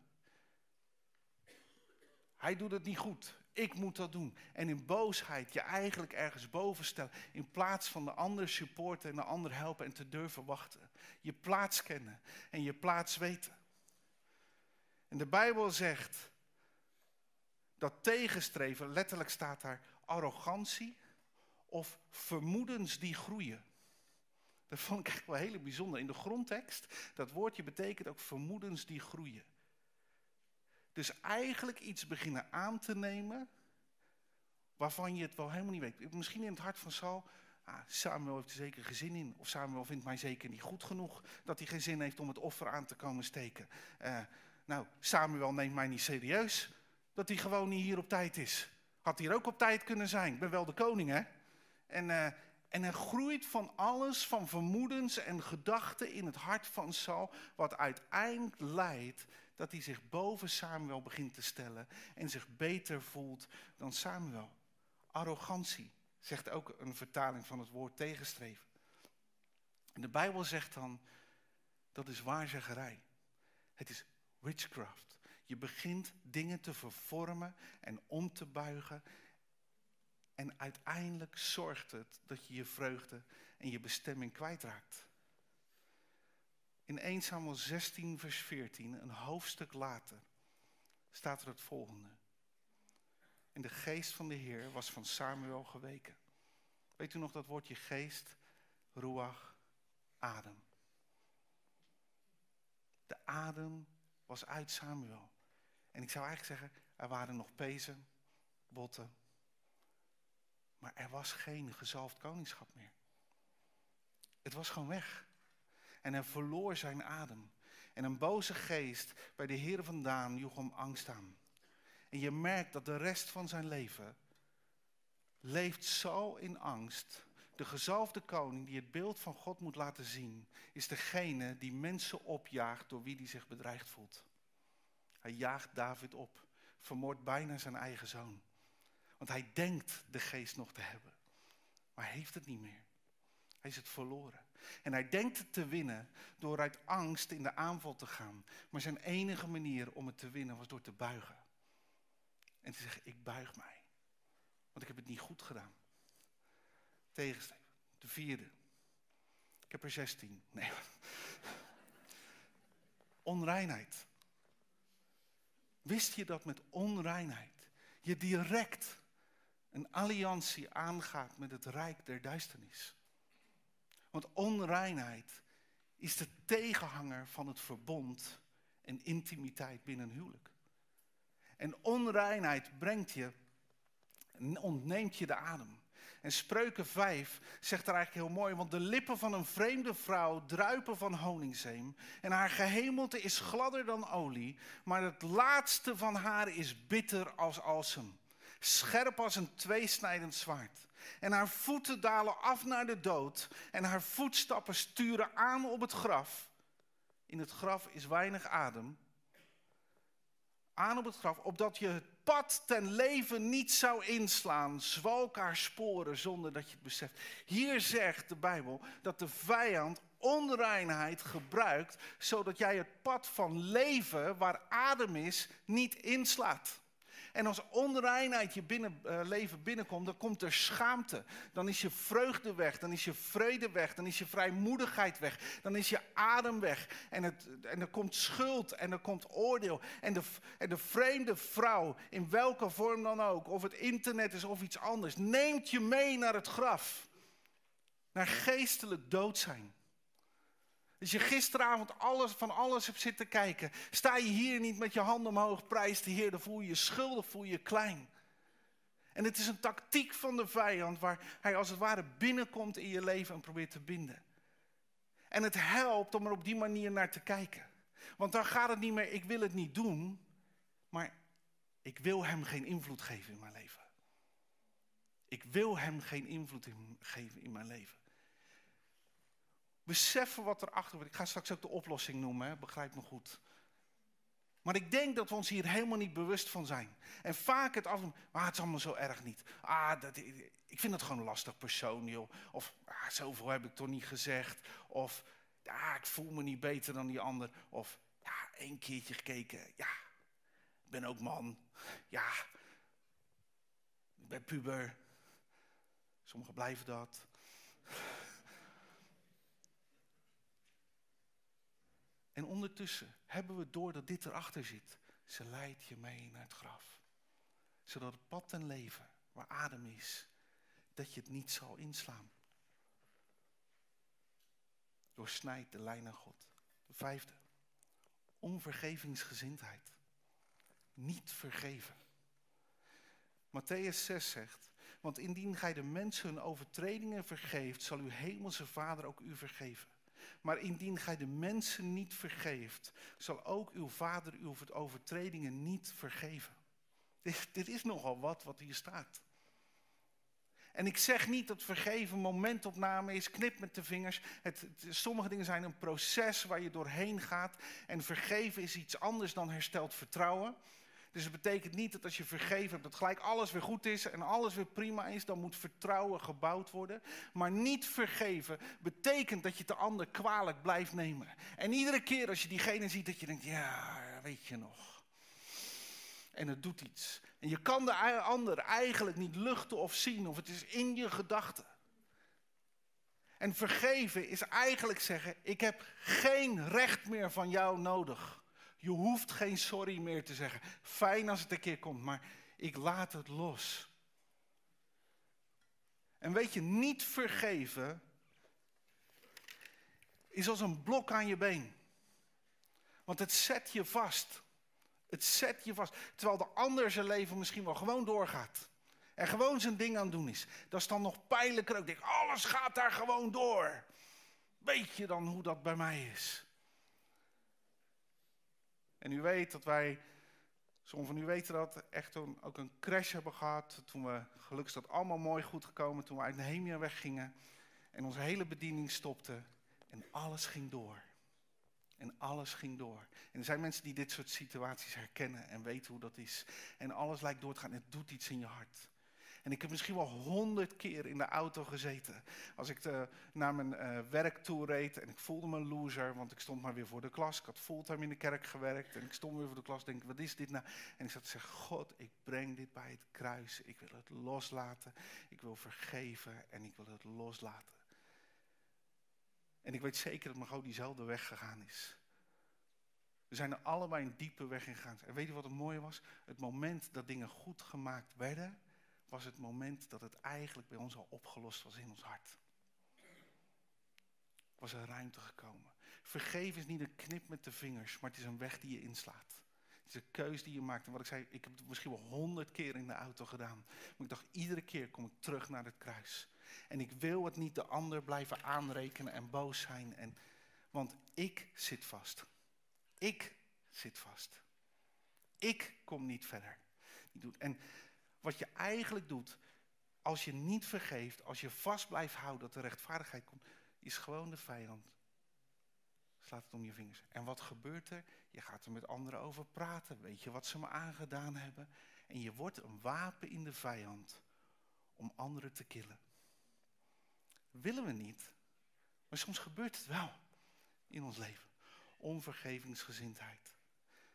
Hij doet het niet goed. Ik moet dat doen. En in boosheid je eigenlijk ergens boven stellen. In plaats van de ander supporten en de ander helpen en te durven wachten. Je plaats kennen en je plaats weten. En de Bijbel zegt dat tegenstreven, letterlijk staat daar arrogantie of vermoedens die groeien. Dat vond ik echt wel heel bijzonder. In de grondtekst, dat woordje betekent ook vermoedens die groeien. Dus eigenlijk iets beginnen aan te nemen waarvan je het wel helemaal niet weet. Misschien in het hart van Saul, Samuel heeft er zeker geen zin in. Of Samuel vindt mij zeker niet goed genoeg dat hij geen zin heeft om het offer aan te komen steken. Samuel neemt mij niet serieus dat hij gewoon niet hier op tijd is. Had hier ook op tijd kunnen zijn. Ik ben wel de koning, hè? En er groeit van alles, van vermoedens en gedachten in het hart van Saul, wat uiteindelijk leidt dat hij zich boven Samuel begint te stellen en zich beter voelt dan Samuel. Arrogantie, zegt ook een vertaling van het woord tegenstreven. En de Bijbel zegt dan, dat is waarzeggerij. Het is witchcraft. Je begint dingen te vervormen en om te buigen. En uiteindelijk zorgt het dat je je vreugde en je bestemming kwijtraakt. In 1 Samuel 16 vers 14, een hoofdstuk later, staat er het volgende. En de geest van de Heer was van Samuel geweken. Weet u nog dat woordje geest? Ruach, adem. De adem was uit Samuel. En ik zou eigenlijk zeggen, er waren nog pezen, botten. Maar er was geen gezalfd koningschap meer. Het was gewoon weg. En hij verloor zijn adem. En een boze geest bij de Heer vandaan joeg hem angst aan. En je merkt dat de rest van zijn leven leeft zo in angst. De gezalfde koning die het beeld van God moet laten zien, is degene die mensen opjaagt door wie hij zich bedreigd voelt. Hij jaagt David op, vermoordt bijna zijn eigen zoon. Want hij denkt de geest nog te hebben, maar hij heeft het niet meer. Hij is het verloren. En hij denkt het te winnen door uit angst in de aanval te gaan. Maar zijn enige manier om het te winnen was door te buigen. En te zeggen, ik buig mij. Want ik heb het niet goed gedaan. Tegenstreven. De 4e. Ik heb er 16. Nee. Onreinheid. Wist je dat met onreinheid je direct een alliantie aangaat met het rijk der duisternis? Want onreinheid is de tegenhanger van het verbond en intimiteit binnen een huwelijk. En onreinheid ontneemt je de adem. En Spreuken 5 zegt er eigenlijk heel mooi, want de lippen van een vreemde vrouw druipen van honingzeem en haar gehemelte is gladder dan olie, maar het laatste van haar is bitter als alsem, scherp als een tweesnijdend zwaard. En haar voeten dalen af naar de dood en haar voetstappen sturen aan op het graf. In het graf is weinig adem. Aan op het graf, opdat je het pad ten leven niet zou inslaan. Zwalk haar sporen zonder dat je het beseft. Hier zegt de Bijbel dat de vijand onreinheid gebruikt, zodat jij het pad van leven, waar adem is, niet inslaat. En als onreinheid je leven binnenkomt, dan komt er schaamte. Dan is je vreugde weg, dan is je vrede weg, dan is je vrijmoedigheid weg. Dan is je adem weg en er komt schuld en er komt oordeel. En de vreemde vrouw, in welke vorm dan ook, of het internet is of iets anders, neemt je mee naar het graf. Naar geestelijk dood zijn. Als je gisteravond van alles hebt zitten kijken, sta je hier niet met je handen omhoog, prijs de Heer, dan voel je je schuldig, voel je je klein. En het is een tactiek van de vijand waar hij als het ware binnenkomt in je leven en probeert te binden. En het helpt om er op die manier naar te kijken. Want dan gaat het niet meer, ik wil het niet doen, maar ik wil hem geen invloed geven in mijn leven. Ik wil hem geen invloed geven in mijn leven. Beseffen wat erachter wordt. Ik ga straks ook de oplossing noemen, hè? Begrijp me goed. Maar ik denk dat we ons hier helemaal niet bewust van zijn. En vaak het afdoen, maar het is allemaal zo erg niet. Ik vind het gewoon een lastig persoon, joh. Of, zoveel heb ik toch niet gezegd. Of, ik voel me niet beter dan die ander. Of, één keertje gekeken. Ja, ik ben ook man. Ja, ik ben puber. Sommigen blijven dat. En ondertussen hebben we door dat dit erachter zit. Ze leidt je mee naar het graf. Zodat het pad ten leven, waar adem is, dat je het niet zal inslaan. Doorsnijd de lijn naar God. De 5e. Onvergevingsgezindheid. Niet vergeven. Matthäus 6 zegt, want indien gij de mensen hun overtredingen vergeeft, zal uw hemelse Vader ook u vergeven. Maar indien gij de mensen niet vergeeft, zal ook uw Vader uw overtredingen niet vergeven. Dit is nogal wat hier staat. En ik zeg niet dat vergeven momentopname is, knip met de vingers. Sommige dingen zijn een proces waar je doorheen gaat. En vergeven is iets anders dan hersteld vertrouwen. Dus het betekent niet dat als je vergeven hebt, dat gelijk alles weer goed is en alles weer prima is. Dan moet vertrouwen gebouwd worden. Maar niet vergeven betekent dat je de ander kwalijk blijft nemen. En iedere keer als je diegene ziet, dat je denkt, ja, weet je nog. En het doet iets. En je kan de ander eigenlijk niet luchten of zien, of het is in je gedachten. En vergeven is eigenlijk zeggen, ik heb geen recht meer van jou nodig. Je hoeft geen sorry meer te zeggen. Fijn als het een keer komt, maar ik laat het los. En weet je, niet vergeven is als een blok aan je been. Want het zet je vast. Het zet je vast. Terwijl de ander zijn leven misschien wel gewoon doorgaat. En gewoon zijn ding aan het doen is. Dat is dan nog pijnlijker. Ik denk, alles gaat daar gewoon door. Weet je dan hoe dat bij mij is? En u weet dat wij, sommigen van u weten dat, echt ook een crash hebben gehad. Toen we, gelukkig is dat allemaal mooi goed gekomen, toen we uit Nehemia weggingen. En onze hele bediening stopte. En alles ging door. En alles ging door. En er zijn mensen die dit soort situaties herkennen en weten hoe dat is. En alles lijkt door te gaan. Het doet iets in je hart. En ik heb misschien wel 100 keer in de auto gezeten. Als ik naar mijn werk toe reed en ik voelde me een loser, want ik stond maar weer voor de klas. Ik had fulltime in de kerk gewerkt en ik stond weer voor de klas. Denk, wat is dit nou? En ik zat te zeggen, God, ik breng dit bij het kruis. Ik wil het loslaten. Ik wil vergeven en ik wil het loslaten. En ik weet zeker dat Margot diezelfde weg gegaan is. We zijn er allebei een diepe weg in gegaan. En weet je wat het mooie was? Het moment dat dingen goed gemaakt werden, was het moment dat het eigenlijk bij ons al opgelost was in ons hart. Was er ruimte gekomen. Vergeven is niet een knip met de vingers, maar het is een weg die je inslaat. Het is een keus die je maakt. En wat ik zei, ik heb het misschien wel 100 keer in de auto gedaan. Maar ik dacht, iedere keer kom ik terug naar het kruis. En ik wil het niet de ander blijven aanrekenen en boos zijn. Want ik zit vast. Ik zit vast. Ik kom niet verder. En wat je eigenlijk doet, als je niet vergeeft, als je vast blijft houden dat de rechtvaardigheid komt, is gewoon de vijand. Slaat het om je vingers. En wat gebeurt er? Je gaat er met anderen over praten. Weet je wat ze me aangedaan hebben? En je wordt een wapen in de vijand om anderen te killen. Willen we niet, maar soms gebeurt het wel in ons leven. Onvergevingsgezindheid.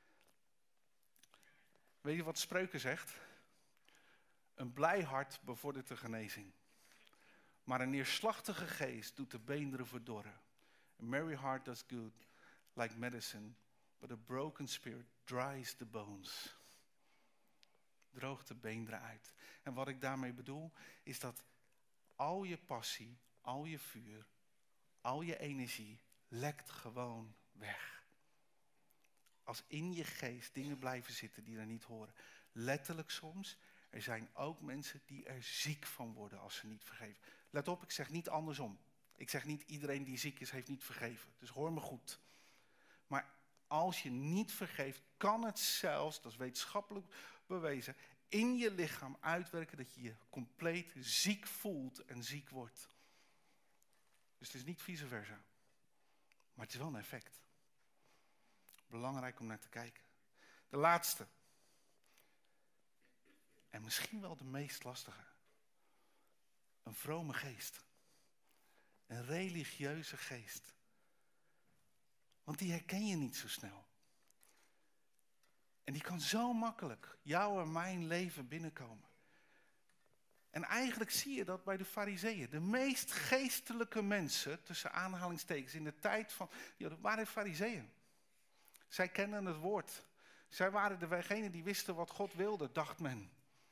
Weet je wat Spreuken zegt? Een blij hart bevordert de genezing. Maar een neerslachtige geest doet de beenderen verdorren. A merry heart does good, like medicine, but a broken spirit dries the bones. Droogt de beenderen uit. En wat ik daarmee bedoel, is dat al je passie, al je vuur, al je energie lekt gewoon weg. Als in je geest dingen blijven zitten die er niet horen. Letterlijk soms, er zijn ook mensen die er ziek van worden als ze niet vergeven. Let op, ik zeg niet andersom. Ik zeg niet iedereen die ziek is, heeft niet vergeven. Dus hoor me goed. Maar als je niet vergeeft, kan het zelfs, dat is wetenschappelijk bewezen, in je lichaam uitwerken dat je je compleet ziek voelt en ziek wordt. Dus het is niet vice versa. Maar het is wel een effect. Belangrijk om naar te kijken. De laatste. En misschien wel de meest lastige. Een vrome geest. Een religieuze geest. Want die herken je niet zo snel. En die kan zo makkelijk jouw en mijn leven binnenkomen. En eigenlijk zie je dat bij de Farizeeën. De meest geestelijke mensen, tussen aanhalingstekens, in de tijd van... Ja, dat waren de Farizeeën. Zij kenden het woord. Zij waren degenen die wisten wat God wilde, dacht men.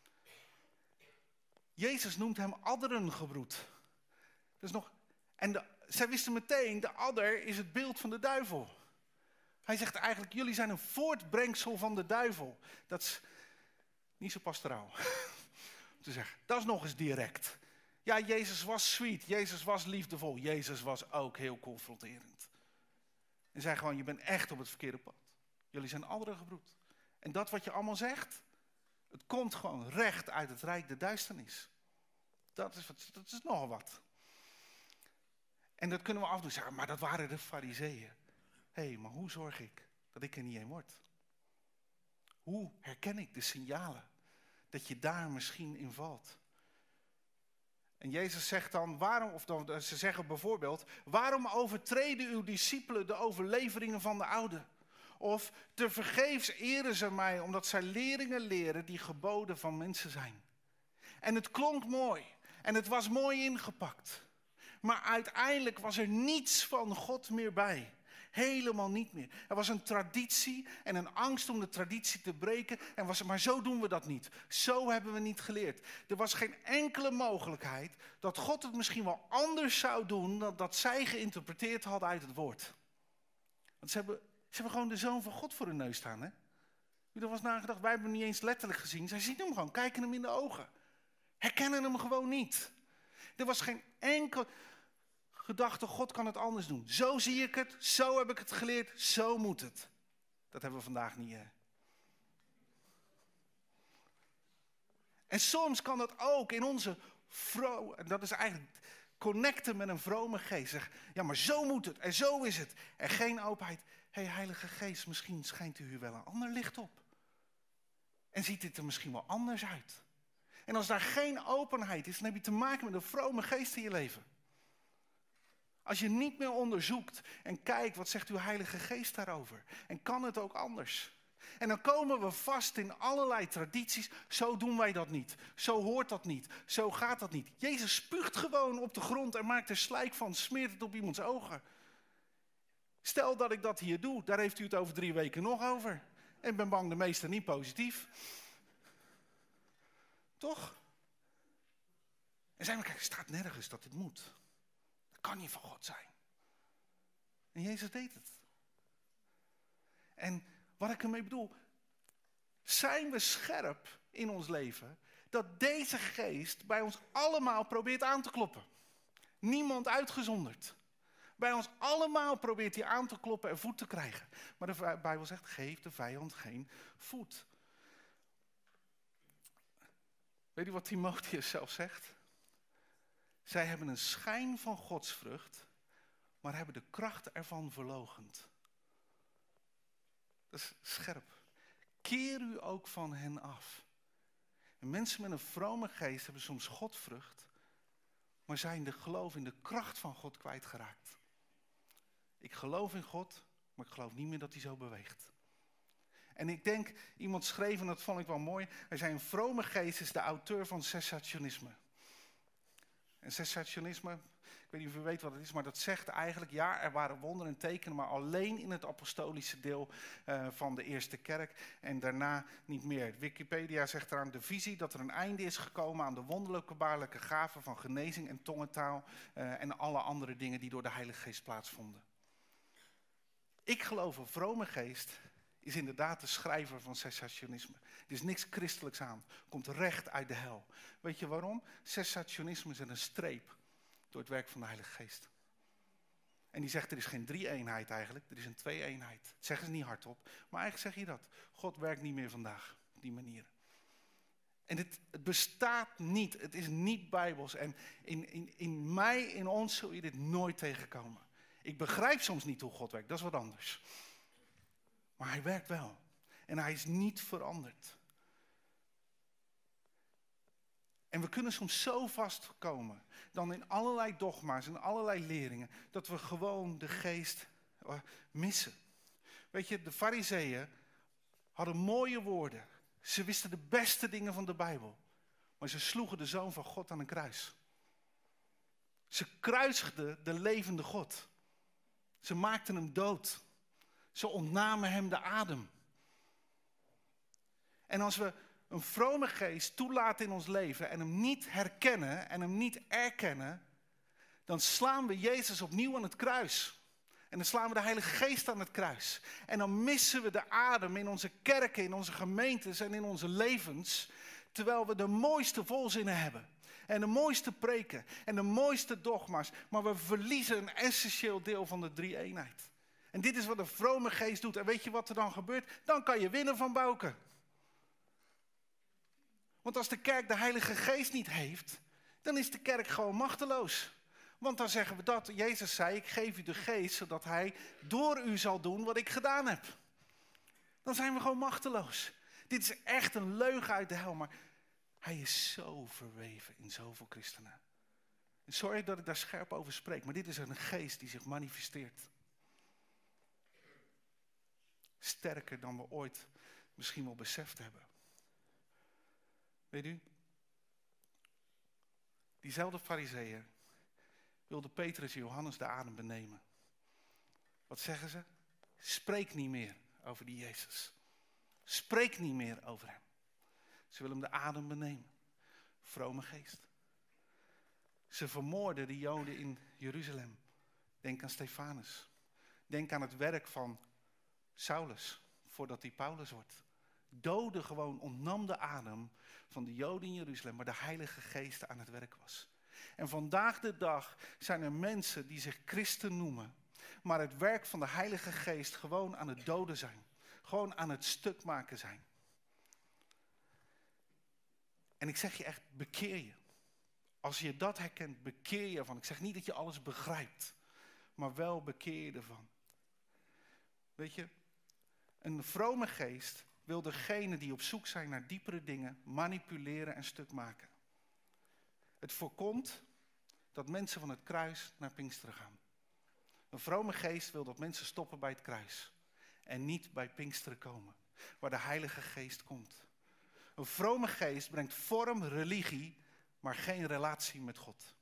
Jezus noemt hem adderengebroed. Dus nog, en zij wisten meteen, de adder is het beeld van de duivel. Hij zegt eigenlijk, jullie zijn een voortbrengsel van de duivel. Dat is niet zo pastoraal. Te zeggen, dat is nog eens direct. Ja, Jezus was sweet, Jezus was liefdevol, Jezus was ook heel confronterend. En zei gewoon, je bent echt op het verkeerde pad. Jullie zijn adderengebroed. En dat wat je allemaal zegt, het komt gewoon recht uit het rijk der duisternis. Dat is nogal wat. En dat kunnen we afdoen. Zeggen, maar dat waren de Farizeeën. Hé, maar hoe zorg ik dat ik er niet een word? Hoe herken ik de signalen dat je daar misschien in valt? En Jezus zegt dan, ze zeggen bijvoorbeeld, waarom overtreden uw discipelen de overleveringen van de ouden? Of tevergeefs eren ze mij omdat zij leringen leren die geboden van mensen zijn. En het klonk mooi en het was mooi ingepakt. Maar uiteindelijk was er niets van God meer bij. Helemaal niet meer. Er was een traditie en een angst om de traditie te breken. Maar zo doen we dat niet. Zo hebben we niet geleerd. Er was geen enkele mogelijkheid dat God het misschien wel anders zou doen dan dat zij geïnterpreteerd hadden uit het woord. Want ze hebben gewoon de Zoon van God voor hun neus staan. Hè? Wie er was nagedacht, wij hebben hem niet eens letterlijk gezien. Zij zien hem gewoon, kijken hem in de ogen. Herkennen hem gewoon niet. Er was geen enkel gedachte, God kan het anders doen. Zo zie ik het, zo heb ik het geleerd, zo moet het. Dat hebben we vandaag niet. En soms kan dat ook in onze en dat is eigenlijk connecten met een vrome geest. Zeg, ja, maar zo moet het en zo is het. En geen openheid. Hé, Heilige Geest, misschien schijnt u hier wel een ander licht op. En ziet dit er misschien wel anders uit. En als daar geen openheid is, dan heb je te maken met een vrome geest in je leven. Als je niet meer onderzoekt en kijkt, wat zegt uw Heilige Geest daarover? En kan het ook anders? En dan komen we vast in allerlei tradities. Zo doen wij dat niet. Zo hoort dat niet. Zo gaat dat niet. Jezus spuugt gewoon op de grond en maakt er slijk van. Smeert het op iemands ogen. Stel dat ik dat hier doe. Daar heeft u het over 3 weken nog over. En ik ben bang de meesten niet positief. Toch? En zijn we, kijk, er staat nergens dat dit moet. Dat kan niet van God zijn. En Jezus deed het. En wat ik ermee bedoel, zijn we scherp in ons leven dat deze geest bij ons allemaal probeert aan te kloppen. Niemand uitgezonderd. Bij ons allemaal probeert hij aan te kloppen en voet te krijgen. Maar de Bijbel zegt, geef de vijand geen voet. Weet u wat Timotheus zelf zegt? Zij hebben een schijn van godsvrucht, maar hebben de kracht ervan verloochend. Dat is scherp. Keer u ook van hen af. En mensen met een vrome geest hebben soms godvrucht, maar zijn de geloof in de kracht van God kwijtgeraakt. Ik geloof in God, maar ik geloof niet meer dat hij zo beweegt. En ik denk, iemand schreef, en dat vond ik wel mooi, hij zei, een vrome geest is de auteur van cessationisme. En cessationisme, ik weet niet of u weet wat het is, maar dat zegt eigenlijk, ja, er waren wonderen en tekenen, maar alleen in het apostolische deel van de eerste kerk en daarna niet meer. Wikipedia zegt eraan de visie dat er een einde is gekomen aan de wonderlijke gaven van genezing en tongentaal en alle andere dingen die door de Heilige Geest plaatsvonden. Ik geloof een vrome geest is inderdaad de schrijver van cessationisme. Er is niks christelijks aan. Komt recht uit de hel. Weet je waarom? Cessationisme zet een streep door het werk van de Heilige Geest. En die zegt er is geen 3-eenheid eigenlijk, er is een 2-eenheid. Dat zeggen ze niet hardop, maar eigenlijk zeg je dat. God werkt niet meer vandaag op die manier. En het bestaat niet, het is niet bijbels. En in mij, in ons zul je dit nooit tegenkomen. Ik begrijp soms niet hoe God werkt, dat is wat anders. Maar hij werkt wel. En hij is niet veranderd. En we kunnen soms zo vastkomen dan in allerlei dogma's en allerlei leringen, dat we gewoon de geest missen. Weet je, de Farizeeën hadden mooie woorden. Ze wisten de beste dingen van de Bijbel. Maar ze sloegen de Zoon van God aan een kruis. Ze kruisigden de levende God. Ze maakten hem dood. Ze ontnamen hem de adem. En als we een vrome geest toelaten in ons leven en hem niet herkennen en hem niet erkennen, dan slaan we Jezus opnieuw aan het kruis. En dan slaan we de Heilige Geest aan het kruis. En dan missen we de adem in onze kerken, in onze gemeentes en in onze levens, terwijl we de mooiste volzinnen hebben. En de mooiste preken en de mooiste dogma's. Maar we verliezen een essentieel deel van de drie-eenheid. En dit is wat de vrome geest doet. En weet je wat er dan gebeurt? Dan kan je winnen van Bouke. Want als de kerk de Heilige Geest niet heeft, dan is de kerk gewoon machteloos. Want dan zeggen we dat. Jezus zei, ik geef u de geest, zodat hij door u zal doen wat ik gedaan heb. Dan zijn we gewoon machteloos. Dit is echt een leugen uit de hel, maar hij is zo verweven in zoveel christenen. En sorry dat ik daar scherp over spreek, maar dit is een geest die zich manifesteert. Sterker dan we ooit misschien wel beseft hebben. Weet u, diezelfde farizeeën wilden Petrus en Johannes de adem benemen. Wat zeggen ze? Spreek niet meer over die Jezus. Spreek niet meer over hem. Ze willen hem de adem benemen. Vrome geest. Ze vermoorden de Joden in Jeruzalem. Denk aan Stefanus. Denk aan het werk van Saulus, voordat hij Paulus wordt. Doden gewoon, ontnam de adem van de Joden in Jeruzalem, waar de Heilige Geest aan het werk was. En vandaag de dag zijn er mensen die zich christen noemen, maar het werk van de Heilige Geest gewoon aan het doden zijn. Gewoon aan het stuk maken zijn. En ik zeg je echt, bekeer je. Als je dat herkent, bekeer je ervan. Ik zeg niet dat je alles begrijpt, maar wel bekeer je ervan. Weet je, een vrome geest wil degene die op zoek zijn naar diepere dingen manipuleren en stuk maken. Het voorkomt dat mensen van het kruis naar Pinksteren gaan. Een vrome geest wil dat mensen stoppen bij het kruis en niet bij Pinksteren komen, waar de Heilige Geest komt. Een vrome geest brengt vorm, religie, maar geen relatie met God.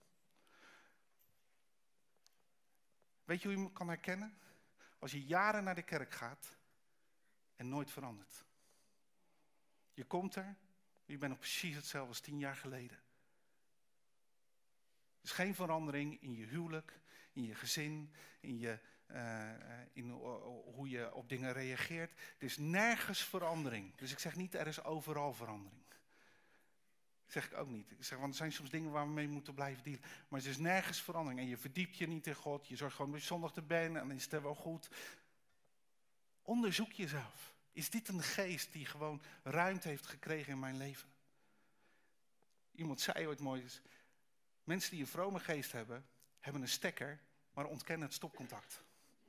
Weet je hoe je hem kan herkennen? Als je jaren naar de kerk gaat en nooit verandert. Je komt er, je bent nog precies hetzelfde als 10 jaar geleden. Er is geen verandering in je huwelijk, in je gezin, in hoe je op dingen reageert. Er is nergens verandering. Dus ik zeg niet, er is overal verandering. Dat zeg ik ook niet. Ik zeg, want er zijn soms dingen waar we mee moeten blijven dealen. Maar er is nergens verandering. En je verdiept je niet in God. Je zorgt gewoon dat je zondag er bent en dan is het wel goed. Onderzoek jezelf. Is dit een geest die gewoon ruimte heeft gekregen in mijn leven? Iemand zei ooit mooi, mensen die een vrome geest hebben, hebben een stekker, maar ontkennen het stopcontact.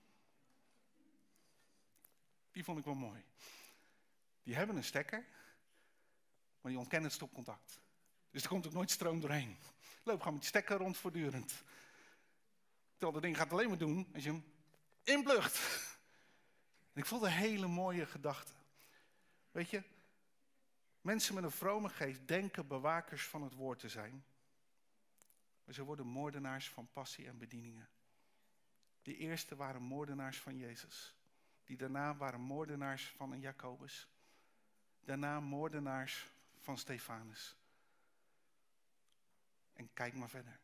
Die vond ik wel mooi. Die hebben een stekker, maar die ontkennen het stopcontact. Dus er komt ook nooit stroom doorheen. Loop gewoon met die stekker rond voortdurend. Terwijl dat ding gaat alleen maar doen als je hem inplugt. En ik voelde een hele mooie gedachte. Weet je, mensen met een vrome geest denken bewakers van het woord te zijn. Maar ze worden moordenaars van passie en bedieningen. De eerste waren moordenaars van Jezus. Die daarna waren moordenaars van een Jacobus. Daarna moordenaars van Stefanus. En kijk maar verder.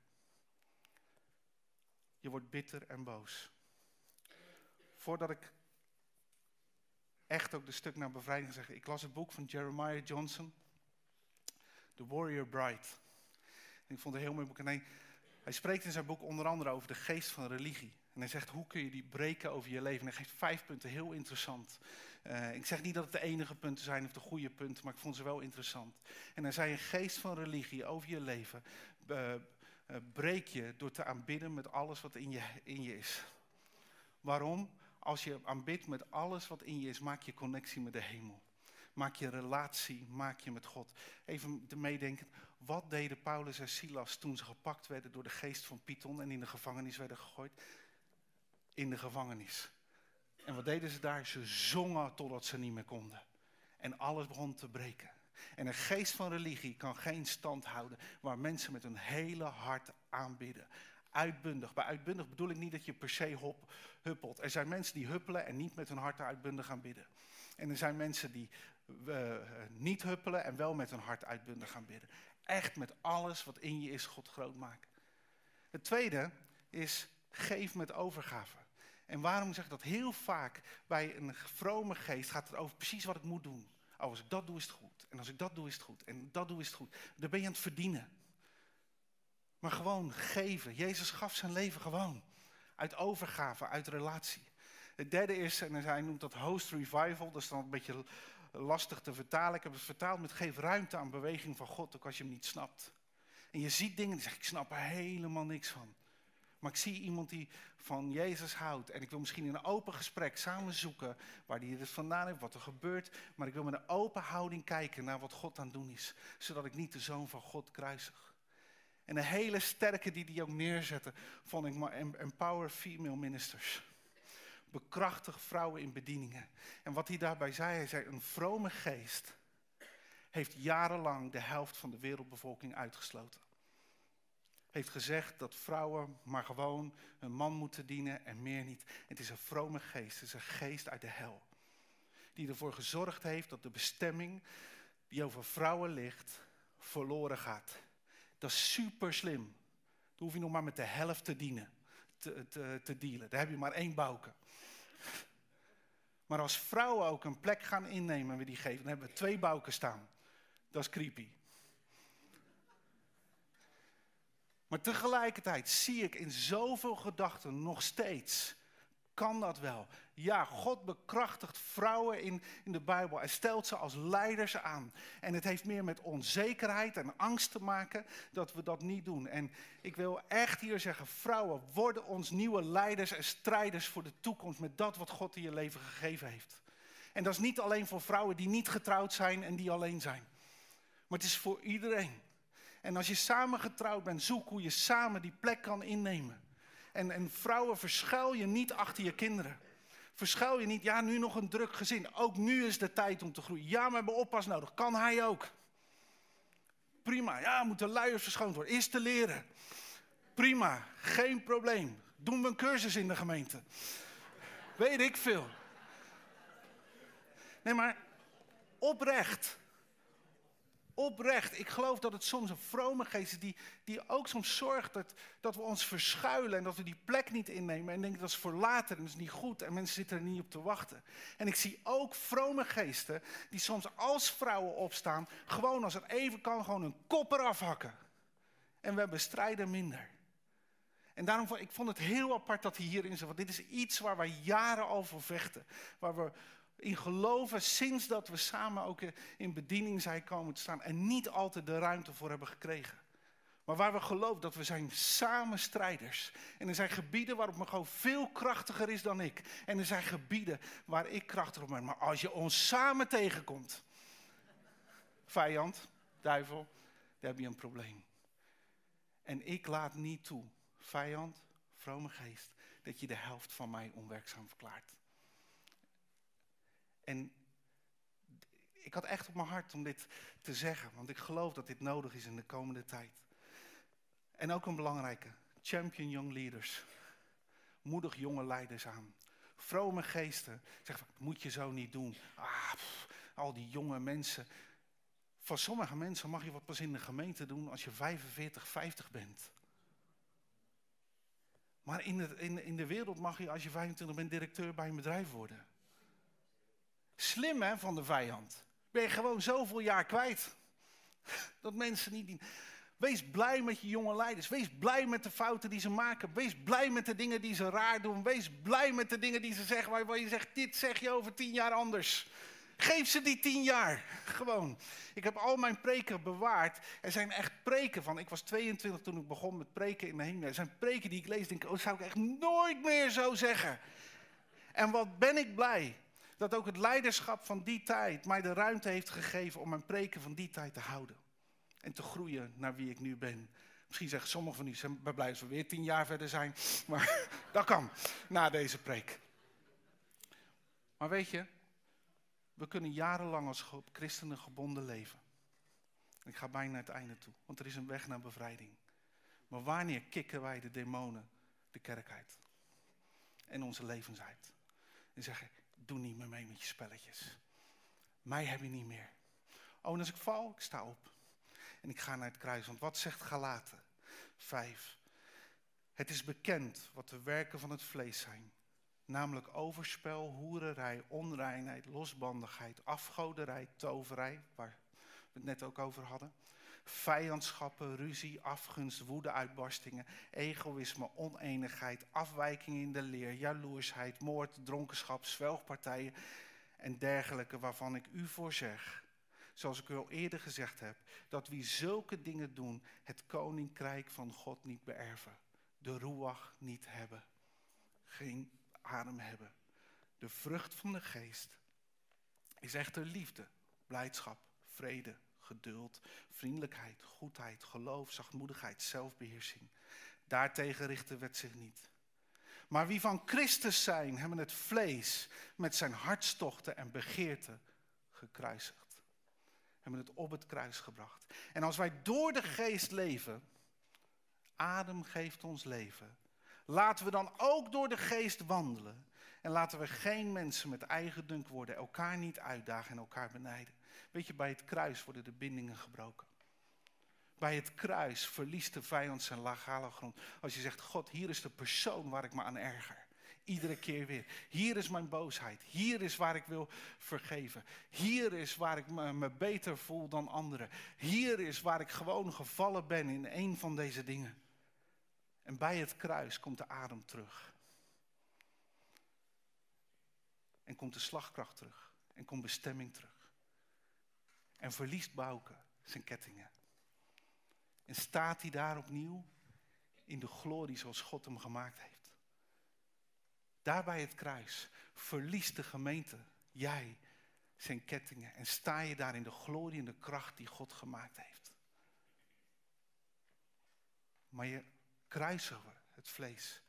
Je wordt bitter en boos. Voordat ik echt ook de stuk naar bevrijding zeg. Ik las het boek van Jeremiah Johnson. The Warrior Bride. En ik vond het een heel mooi boek. En hij spreekt in zijn boek onder andere over de geest van religie. En hij zegt, hoe kun je die breken over je leven? En hij geeft 5 punten, heel interessant. Ik zeg niet dat het de enige punten zijn of de goede punten, maar ik vond ze wel interessant. En hij zei, een geest van religie over je leven breek je door te aanbidden met alles wat in je is. Waarom? Als je aanbidt met alles wat in je is, maak je connectie met de hemel. Maak je relatie, maak je met God. Even te meedenken, wat deden Paulus en Silas toen ze gepakt werden door de geest van Python en in de gevangenis werden gegooid? In de gevangenis. En wat deden ze daar? Ze zongen totdat ze niet meer konden. En alles begon te breken. En een geest van religie kan geen stand houden waar mensen met hun hele hart aanbidden. Uitbundig. Bij uitbundig bedoel ik niet dat je per se huppelt. Er zijn mensen die huppelen en niet met hun hart uitbundig gaan bidden. En er zijn mensen die niet huppelen en wel met hun hart uitbundig gaan bidden. Echt met alles wat in je is God groot maken. Het tweede is geef met overgave. En waarom zeg ik dat? Heel vaak bij een vrome geest gaat het over precies wat ik moet doen. Oh, als ik dat doe is het goed. En als ik dat doe is het goed. En dat doe is het goed. Dan ben je aan het verdienen. Maar gewoon geven. Jezus gaf zijn leven gewoon. Uit overgave, uit relatie. Het derde is, en hij noemt dat host revival. Dat is dan een beetje lastig te vertalen. Ik heb het vertaald met geef ruimte aan beweging van God, ook als je hem niet snapt. En je ziet dingen die zeggen, ik snap er helemaal niks van. Maar ik zie iemand die van Jezus houdt. En ik wil misschien in een open gesprek samen zoeken waar hij het vandaan heeft, wat er gebeurt. Maar ik wil met een open houding kijken naar wat God aan het doen is. Zodat ik niet de Zoon van God kruisig. En een hele sterke die ook neerzette, vond ik maar empower female ministers. Bekrachtig vrouwen in bedieningen. En wat hij daarbij zei, hij zei, een vrome geest heeft jarenlang de helft van de wereldbevolking uitgesloten. Heeft gezegd dat vrouwen maar gewoon een man moeten dienen en meer niet. Het is een vrome geest, het is een geest uit de hel. Die ervoor gezorgd heeft dat de bestemming die over vrouwen ligt, verloren gaat. Dat is super slim. Dan hoef je nog maar met de helft te dienen, te dealen. Daar heb je maar 1 bouke. Maar als vrouwen ook een plek gaan innemen en we die geven, dan hebben we 2 bouken staan. Dat is creepy. Maar tegelijkertijd zie ik in zoveel gedachten nog steeds, kan dat wel? Ja, God bekrachtigt vrouwen in de Bijbel. Hij stelt ze als leiders aan. En het heeft meer met onzekerheid en angst te maken dat we dat niet doen. En ik wil echt hier zeggen, vrouwen worden ons nieuwe leiders en strijders voor de toekomst met dat wat God in je leven gegeven heeft. En dat is niet alleen voor vrouwen die niet getrouwd zijn en die alleen zijn. Maar het is voor iedereen. En als je samen getrouwd bent, zoek hoe je samen die plek kan innemen. En vrouwen, verschuil je niet achter je kinderen. Verschuil je niet, ja, nu nog een druk gezin. Ook nu is de tijd om te groeien. Ja, we hebben oppas nodig. Kan hij ook? Prima, ja, moeten luiers verschoond worden. Is te leren. Prima, geen probleem. Doen we een cursus in de gemeente. Weet ik veel. Nee, maar oprecht. Oprecht, ik geloof dat het soms een vrome geest is die ook soms zorgt dat we ons verschuilen en dat we die plek niet innemen en denken dat is voor later en dat is niet goed en mensen zitten er niet op te wachten. En ik zie ook vrome geesten die soms als vrouwen opstaan, gewoon als het even kan, gewoon hun kop eraf hakken. En we hebben strijden minder. En daarom ik vond het heel apart dat hij hierin zit, want dit is iets waar we jaren al voor vechten, waar we in geloven sinds dat we samen ook in bediening zijn komen te staan en niet altijd de ruimte voor hebben gekregen. Maar waar we geloven dat we zijn samen strijders. En er zijn gebieden waarop men gewoon veel krachtiger is dan ik. En er zijn gebieden waar ik krachtiger ben. Maar als je ons samen tegenkomt, vijand, duivel, dan heb je een probleem. En ik laat niet toe, vijand, vrome geest, dat je de helft van mij onwerkzaam verklaart. En ik had echt op mijn hart om dit te zeggen, want ik geloof dat dit nodig is in de komende tijd. En ook een belangrijke, champion young leaders. Moedig jonge leiders aan. Vrome geesten. Zeggen, moet je zo niet doen. Al die jonge mensen. Voor sommige mensen mag je wat pas in de gemeente doen als je 45, 50 bent. Maar in de wereld mag je als je 25 bent directeur bij een bedrijf worden. Slim hè, van de vijand. Ben je gewoon zoveel jaar kwijt. Dat mensen niet dienen. Wees blij met je jonge leiders. Wees blij met de fouten die ze maken. Wees blij met de dingen die ze raar doen. Wees blij met de dingen die ze zeggen waar je zegt, dit zeg je over 10 jaar anders. Geef ze die 10 jaar. Gewoon. Ik heb al mijn preken bewaard. Er zijn echt preken van. Ik was 22 toen ik begon met preken in Nehemia. Er zijn preken die ik lees. Denk, dat zou ik echt nooit meer zo zeggen. En wat ben ik blij. Dat ook het leiderschap van die tijd mij de ruimte heeft gegeven om mijn preken van die tijd te houden. En te groeien naar wie ik nu ben. Misschien zeggen sommigen van u, zijn blij als we weer 10 jaar verder zijn. Maar dat kan, na deze preek. Maar weet je, We kunnen jarenlang als christenen gebonden leven. Ik ga bijna naar het einde toe, want er is een weg naar bevrijding. Maar wanneer kicken wij de demonen de kerk uit? En onze levens uit? En zeggen, doe niet meer mee met je spelletjes. Mij heb je niet meer. Oh, en als ik val, ik sta op. En ik ga naar het kruis. Want wat zegt Galaten 5? Het is bekend wat de werken van het vlees zijn. Namelijk overspel, hoererij, onreinheid, losbandigheid, afgoderij, toverij, waar we het net ook over hadden. Vijandschappen, ruzie, afgunst, woedeuitbarstingen, egoïsme, oneenigheid, afwijking in de leer, jaloersheid, moord, dronkenschap, zwelgpartijen en dergelijke, waarvan ik u voor zeg, zoals ik u al eerder gezegd heb, dat wie zulke dingen doen, het koninkrijk van God niet beërven, de ruach niet hebben, geen adem hebben. De vrucht van de geest is echter liefde, blijdschap, vrede, geduld, vriendelijkheid, goedheid, geloof, zachtmoedigheid, zelfbeheersing. Daartegen richt de wet zich niet. Maar wie van Christus zijn, hebben het vlees met zijn hartstochten en begeerten gekruisigd. Hebben het op het kruis gebracht. En als wij door de geest leven, adem geeft ons leven, laten we dan ook door de geest wandelen. En laten we geen mensen met eigendunk worden, elkaar niet uitdagen en elkaar benijden. Weet je, bij het kruis worden de bindingen gebroken. Bij het kruis verliest de vijand zijn legale grond. Als je zegt, God, hier is de persoon waar ik me aan erger. Iedere keer weer. Hier is mijn boosheid. Hier is waar ik wil vergeven. Hier is waar ik me beter voel dan anderen. Hier is waar ik gewoon gevallen ben in een van deze dingen. En bij het kruis komt de adem terug. En komt de slagkracht terug. En komt bestemming terug. En verliest Bouke zijn kettingen. En staat hij daar opnieuw in de glorie zoals God hem gemaakt heeft. Daar bij het kruis verliest de gemeente, jij, zijn kettingen. En sta je daar in de glorie en de kracht die God gemaakt heeft. Maar je kruisigen het vlees.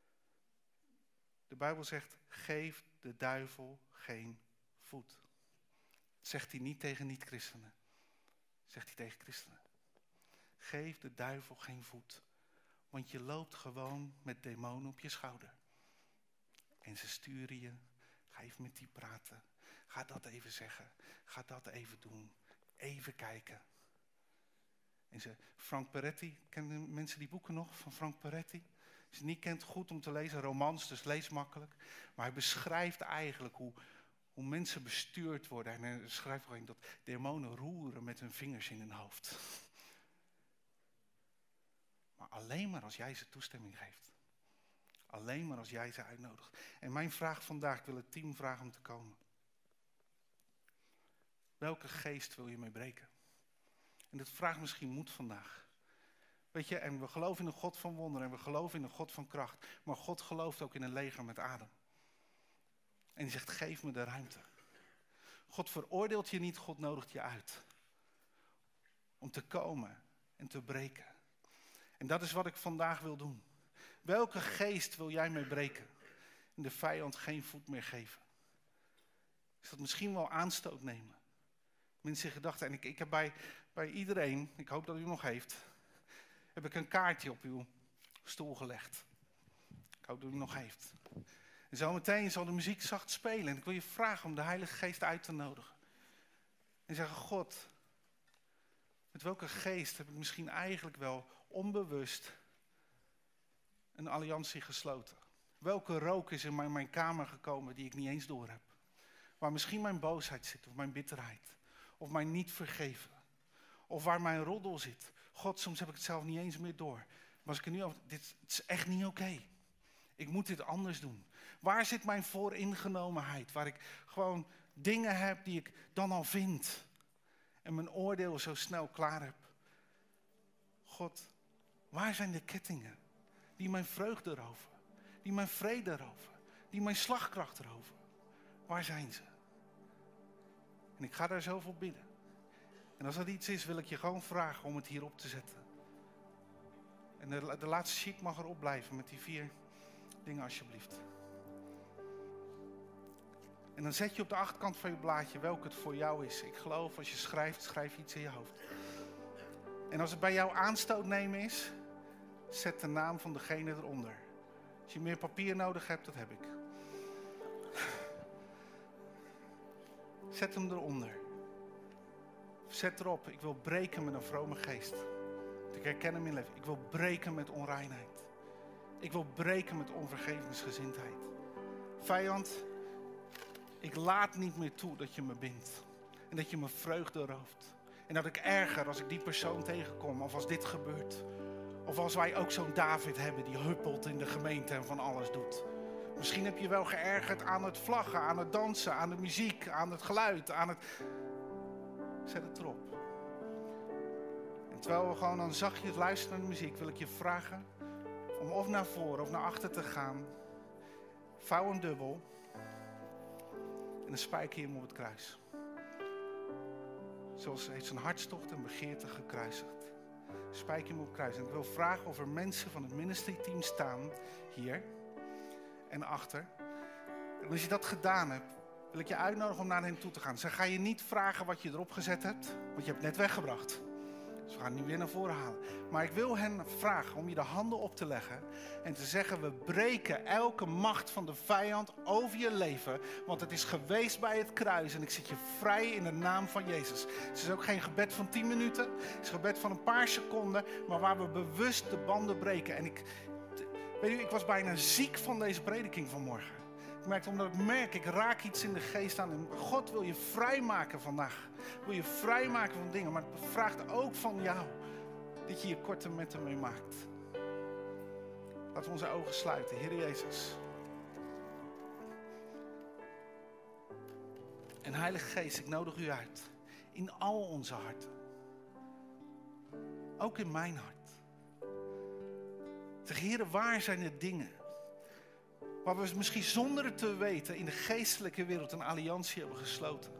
De Bijbel zegt, geef de duivel geen voet. Dat zegt hij niet tegen niet-christenen. Dat zegt hij tegen christenen. Geef de duivel geen voet. Want je loopt gewoon met demonen op je schouder. En ze sturen je. Ga even met die praten. Ga dat even zeggen. Ga dat even doen. Even kijken. En Frank Peretti, kennen mensen die boeken nog van Frank Peretti? Als je het niet kent, goed om te lezen. Romans, dus lees makkelijk. Maar hij beschrijft eigenlijk hoe mensen bestuurd worden. En hij schrijft gewoon dat demonen roeren met hun vingers in hun hoofd. Maar alleen maar als jij ze toestemming geeft. Alleen maar als jij ze uitnodigt. En mijn vraag vandaag, ik wil het team vragen om te komen. Welke geest wil je mee breken? En dat vraagt misschien moed vandaag. Weet je, en we geloven in een God van wonderen en we geloven in een God van kracht. Maar God gelooft ook in een leger met adem. En die zegt, geef me de ruimte. God veroordeelt je niet, God nodigt je uit. Om te komen en te breken. En dat is wat ik vandaag wil doen. Welke geest wil jij mee breken? En de vijand geen voet meer geven. Is dat misschien wel aanstoot nemen? Mensen in gedachten. En ik heb bij iedereen, ik hoop dat u hem nog heeft, heb ik een kaartje op uw stoel gelegd. Ik hoop dat u hem nog heeft. En zometeen zal de muziek zacht spelen. En ik wil je vragen om de Heilige Geest uit te nodigen. En zeggen, God, met welke geest heb ik misschien eigenlijk wel onbewust een alliantie gesloten? Welke rook is in mijn kamer gekomen die ik niet eens door heb? Waar misschien mijn boosheid zit, of mijn bitterheid, of mijn niet vergeven. Of waar mijn roddel zit. God, soms heb ik het zelf niet eens meer door. Maar als ik er nu over, dit is echt niet oké. Ik moet dit anders doen. Waar zit mijn vooringenomenheid? Waar ik gewoon dingen heb die ik dan al vind. En mijn oordeel zo snel klaar heb. God, waar zijn de kettingen die mijn vreugde roven? Die mijn vrede roven? Die mijn slagkracht roven? Waar zijn ze? En ik ga daar zo voor bidden. En als dat iets is, wil ik je gewoon vragen om het hier op te zetten. En de laatste sheet mag erop blijven met die 4 dingen alsjeblieft. En dan zet je op de achterkant van je blaadje welke het voor jou is. Ik geloof, als je schrijft, schrijf je iets in je hoofd. En als het bij jou aanstoot nemen is, zet de naam van degene eronder. Als je meer papier nodig hebt, dat heb ik. Zet hem eronder. Zet erop, ik wil breken met een vrome geest. Ik herken hem in leven. Ik wil breken met onreinheid. Ik wil breken met onvergevensgezindheid. Vijand, ik laat niet meer toe dat je me bindt. En dat je me vreugde rooft. En dat ik erger als ik die persoon tegenkom. Of als dit gebeurt. Of als wij ook zo'n David hebben die huppelt in de gemeente en van alles doet. Misschien heb je wel geërgerd aan het vlaggen, aan het dansen, aan de muziek, aan het geluid, aan het... Zet het erop. En terwijl we gewoon dan zachtjes luisteren naar de muziek, wil ik je vragen om of naar voren of naar achter te gaan. Vouw een dubbel. En dan spijker je hem op het kruis. Zoals heeft zijn hartstocht en begeerte gekruisigd. Spijker je hem op het kruis. En ik wil vragen of er mensen van het ministry team staan, hier en achter. En als je dat gedaan hebt, wil ik je uitnodigen om naar hen toe te gaan. Ze gaan je niet vragen wat je erop gezet hebt, want je hebt het net weggebracht. Dus we gaan het niet weer naar voren halen. Maar ik wil hen vragen om je de handen op te leggen en te zeggen, we breken elke macht van de vijand over je leven. Want het is geweest bij het kruis en ik zet je vrij in de naam van Jezus. Het is ook geen gebed van 10 minuten, het is een gebed van een paar seconden, maar waar we bewust de banden breken. En ik was bijna ziek van deze prediking vanmorgen. Ik merkte, omdat ik raak iets in de geest aan. En God wil je vrijmaken vandaag. Wil je vrijmaken van dingen. Maar het vraagt ook van jou dat je je korte metten mee maakt. Laten we onze ogen sluiten. Heer Jezus. En Heilige Geest, ik nodig u uit. In al onze harten. Ook in mijn hart. Zeg, Heer, waar zijn de dingen waar we misschien zonder het te weten in de geestelijke wereld een alliantie hebben gesloten.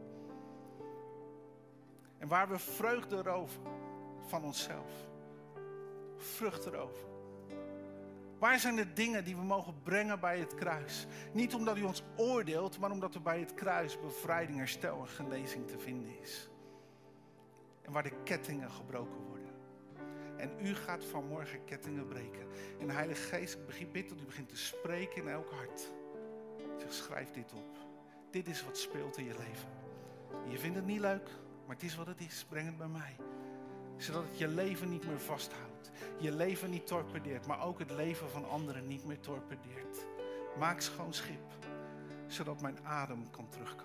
En waar we vreugde roven van onszelf. Vrucht erover. Waar zijn de dingen die we mogen brengen bij het kruis? Niet omdat u ons oordeelt, maar omdat er bij het kruis bevrijding, herstel en genezing te vinden is. En waar de kettingen gebroken worden. En u gaat vanmorgen kettingen breken. En de Heilige Geest, ik bid dat u begint te spreken in elk hart. Zeg, schrijf dit op. Dit is wat speelt in je leven. Je vindt het niet leuk, maar het is wat het is. Breng het bij mij. Zodat het je leven niet meer vasthoudt. Je leven niet torpedeert, maar ook het leven van anderen niet meer torpedeert. Maak schoon schip, zodat mijn adem kan terugkomen.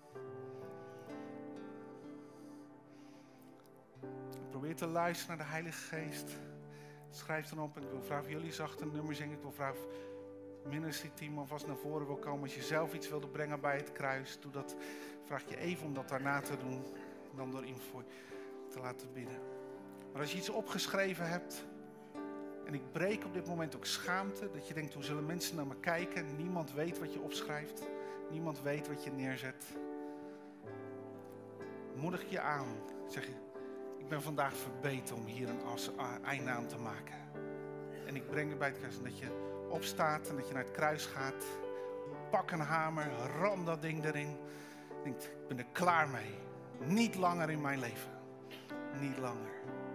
Probeer te luisteren naar de Heilige Geest. Schrijf dan op. En ik wil vragen of jullie zacht een nummer zingen. Ik wil vragen of het ministry team alvast naar voren wil komen. Als je zelf iets wilde brengen bij het kruis, doe dat. Vraag je even om dat daarna te doen. En dan door voor te laten bidden. Maar als je iets opgeschreven hebt. En ik breek op dit moment ook schaamte. Dat je denkt, hoe zullen mensen naar me kijken? Niemand weet wat je opschrijft. Niemand weet wat je neerzet. Moedig je aan. Zeg je. Ik ben vandaag verbeten om hier een einde aan te maken. En ik breng het bij het kruis. En dat je opstaat en dat je naar het kruis gaat. Pak een hamer, ram dat ding erin. Denk, ik ben er klaar mee. Niet langer in mijn leven. Niet langer.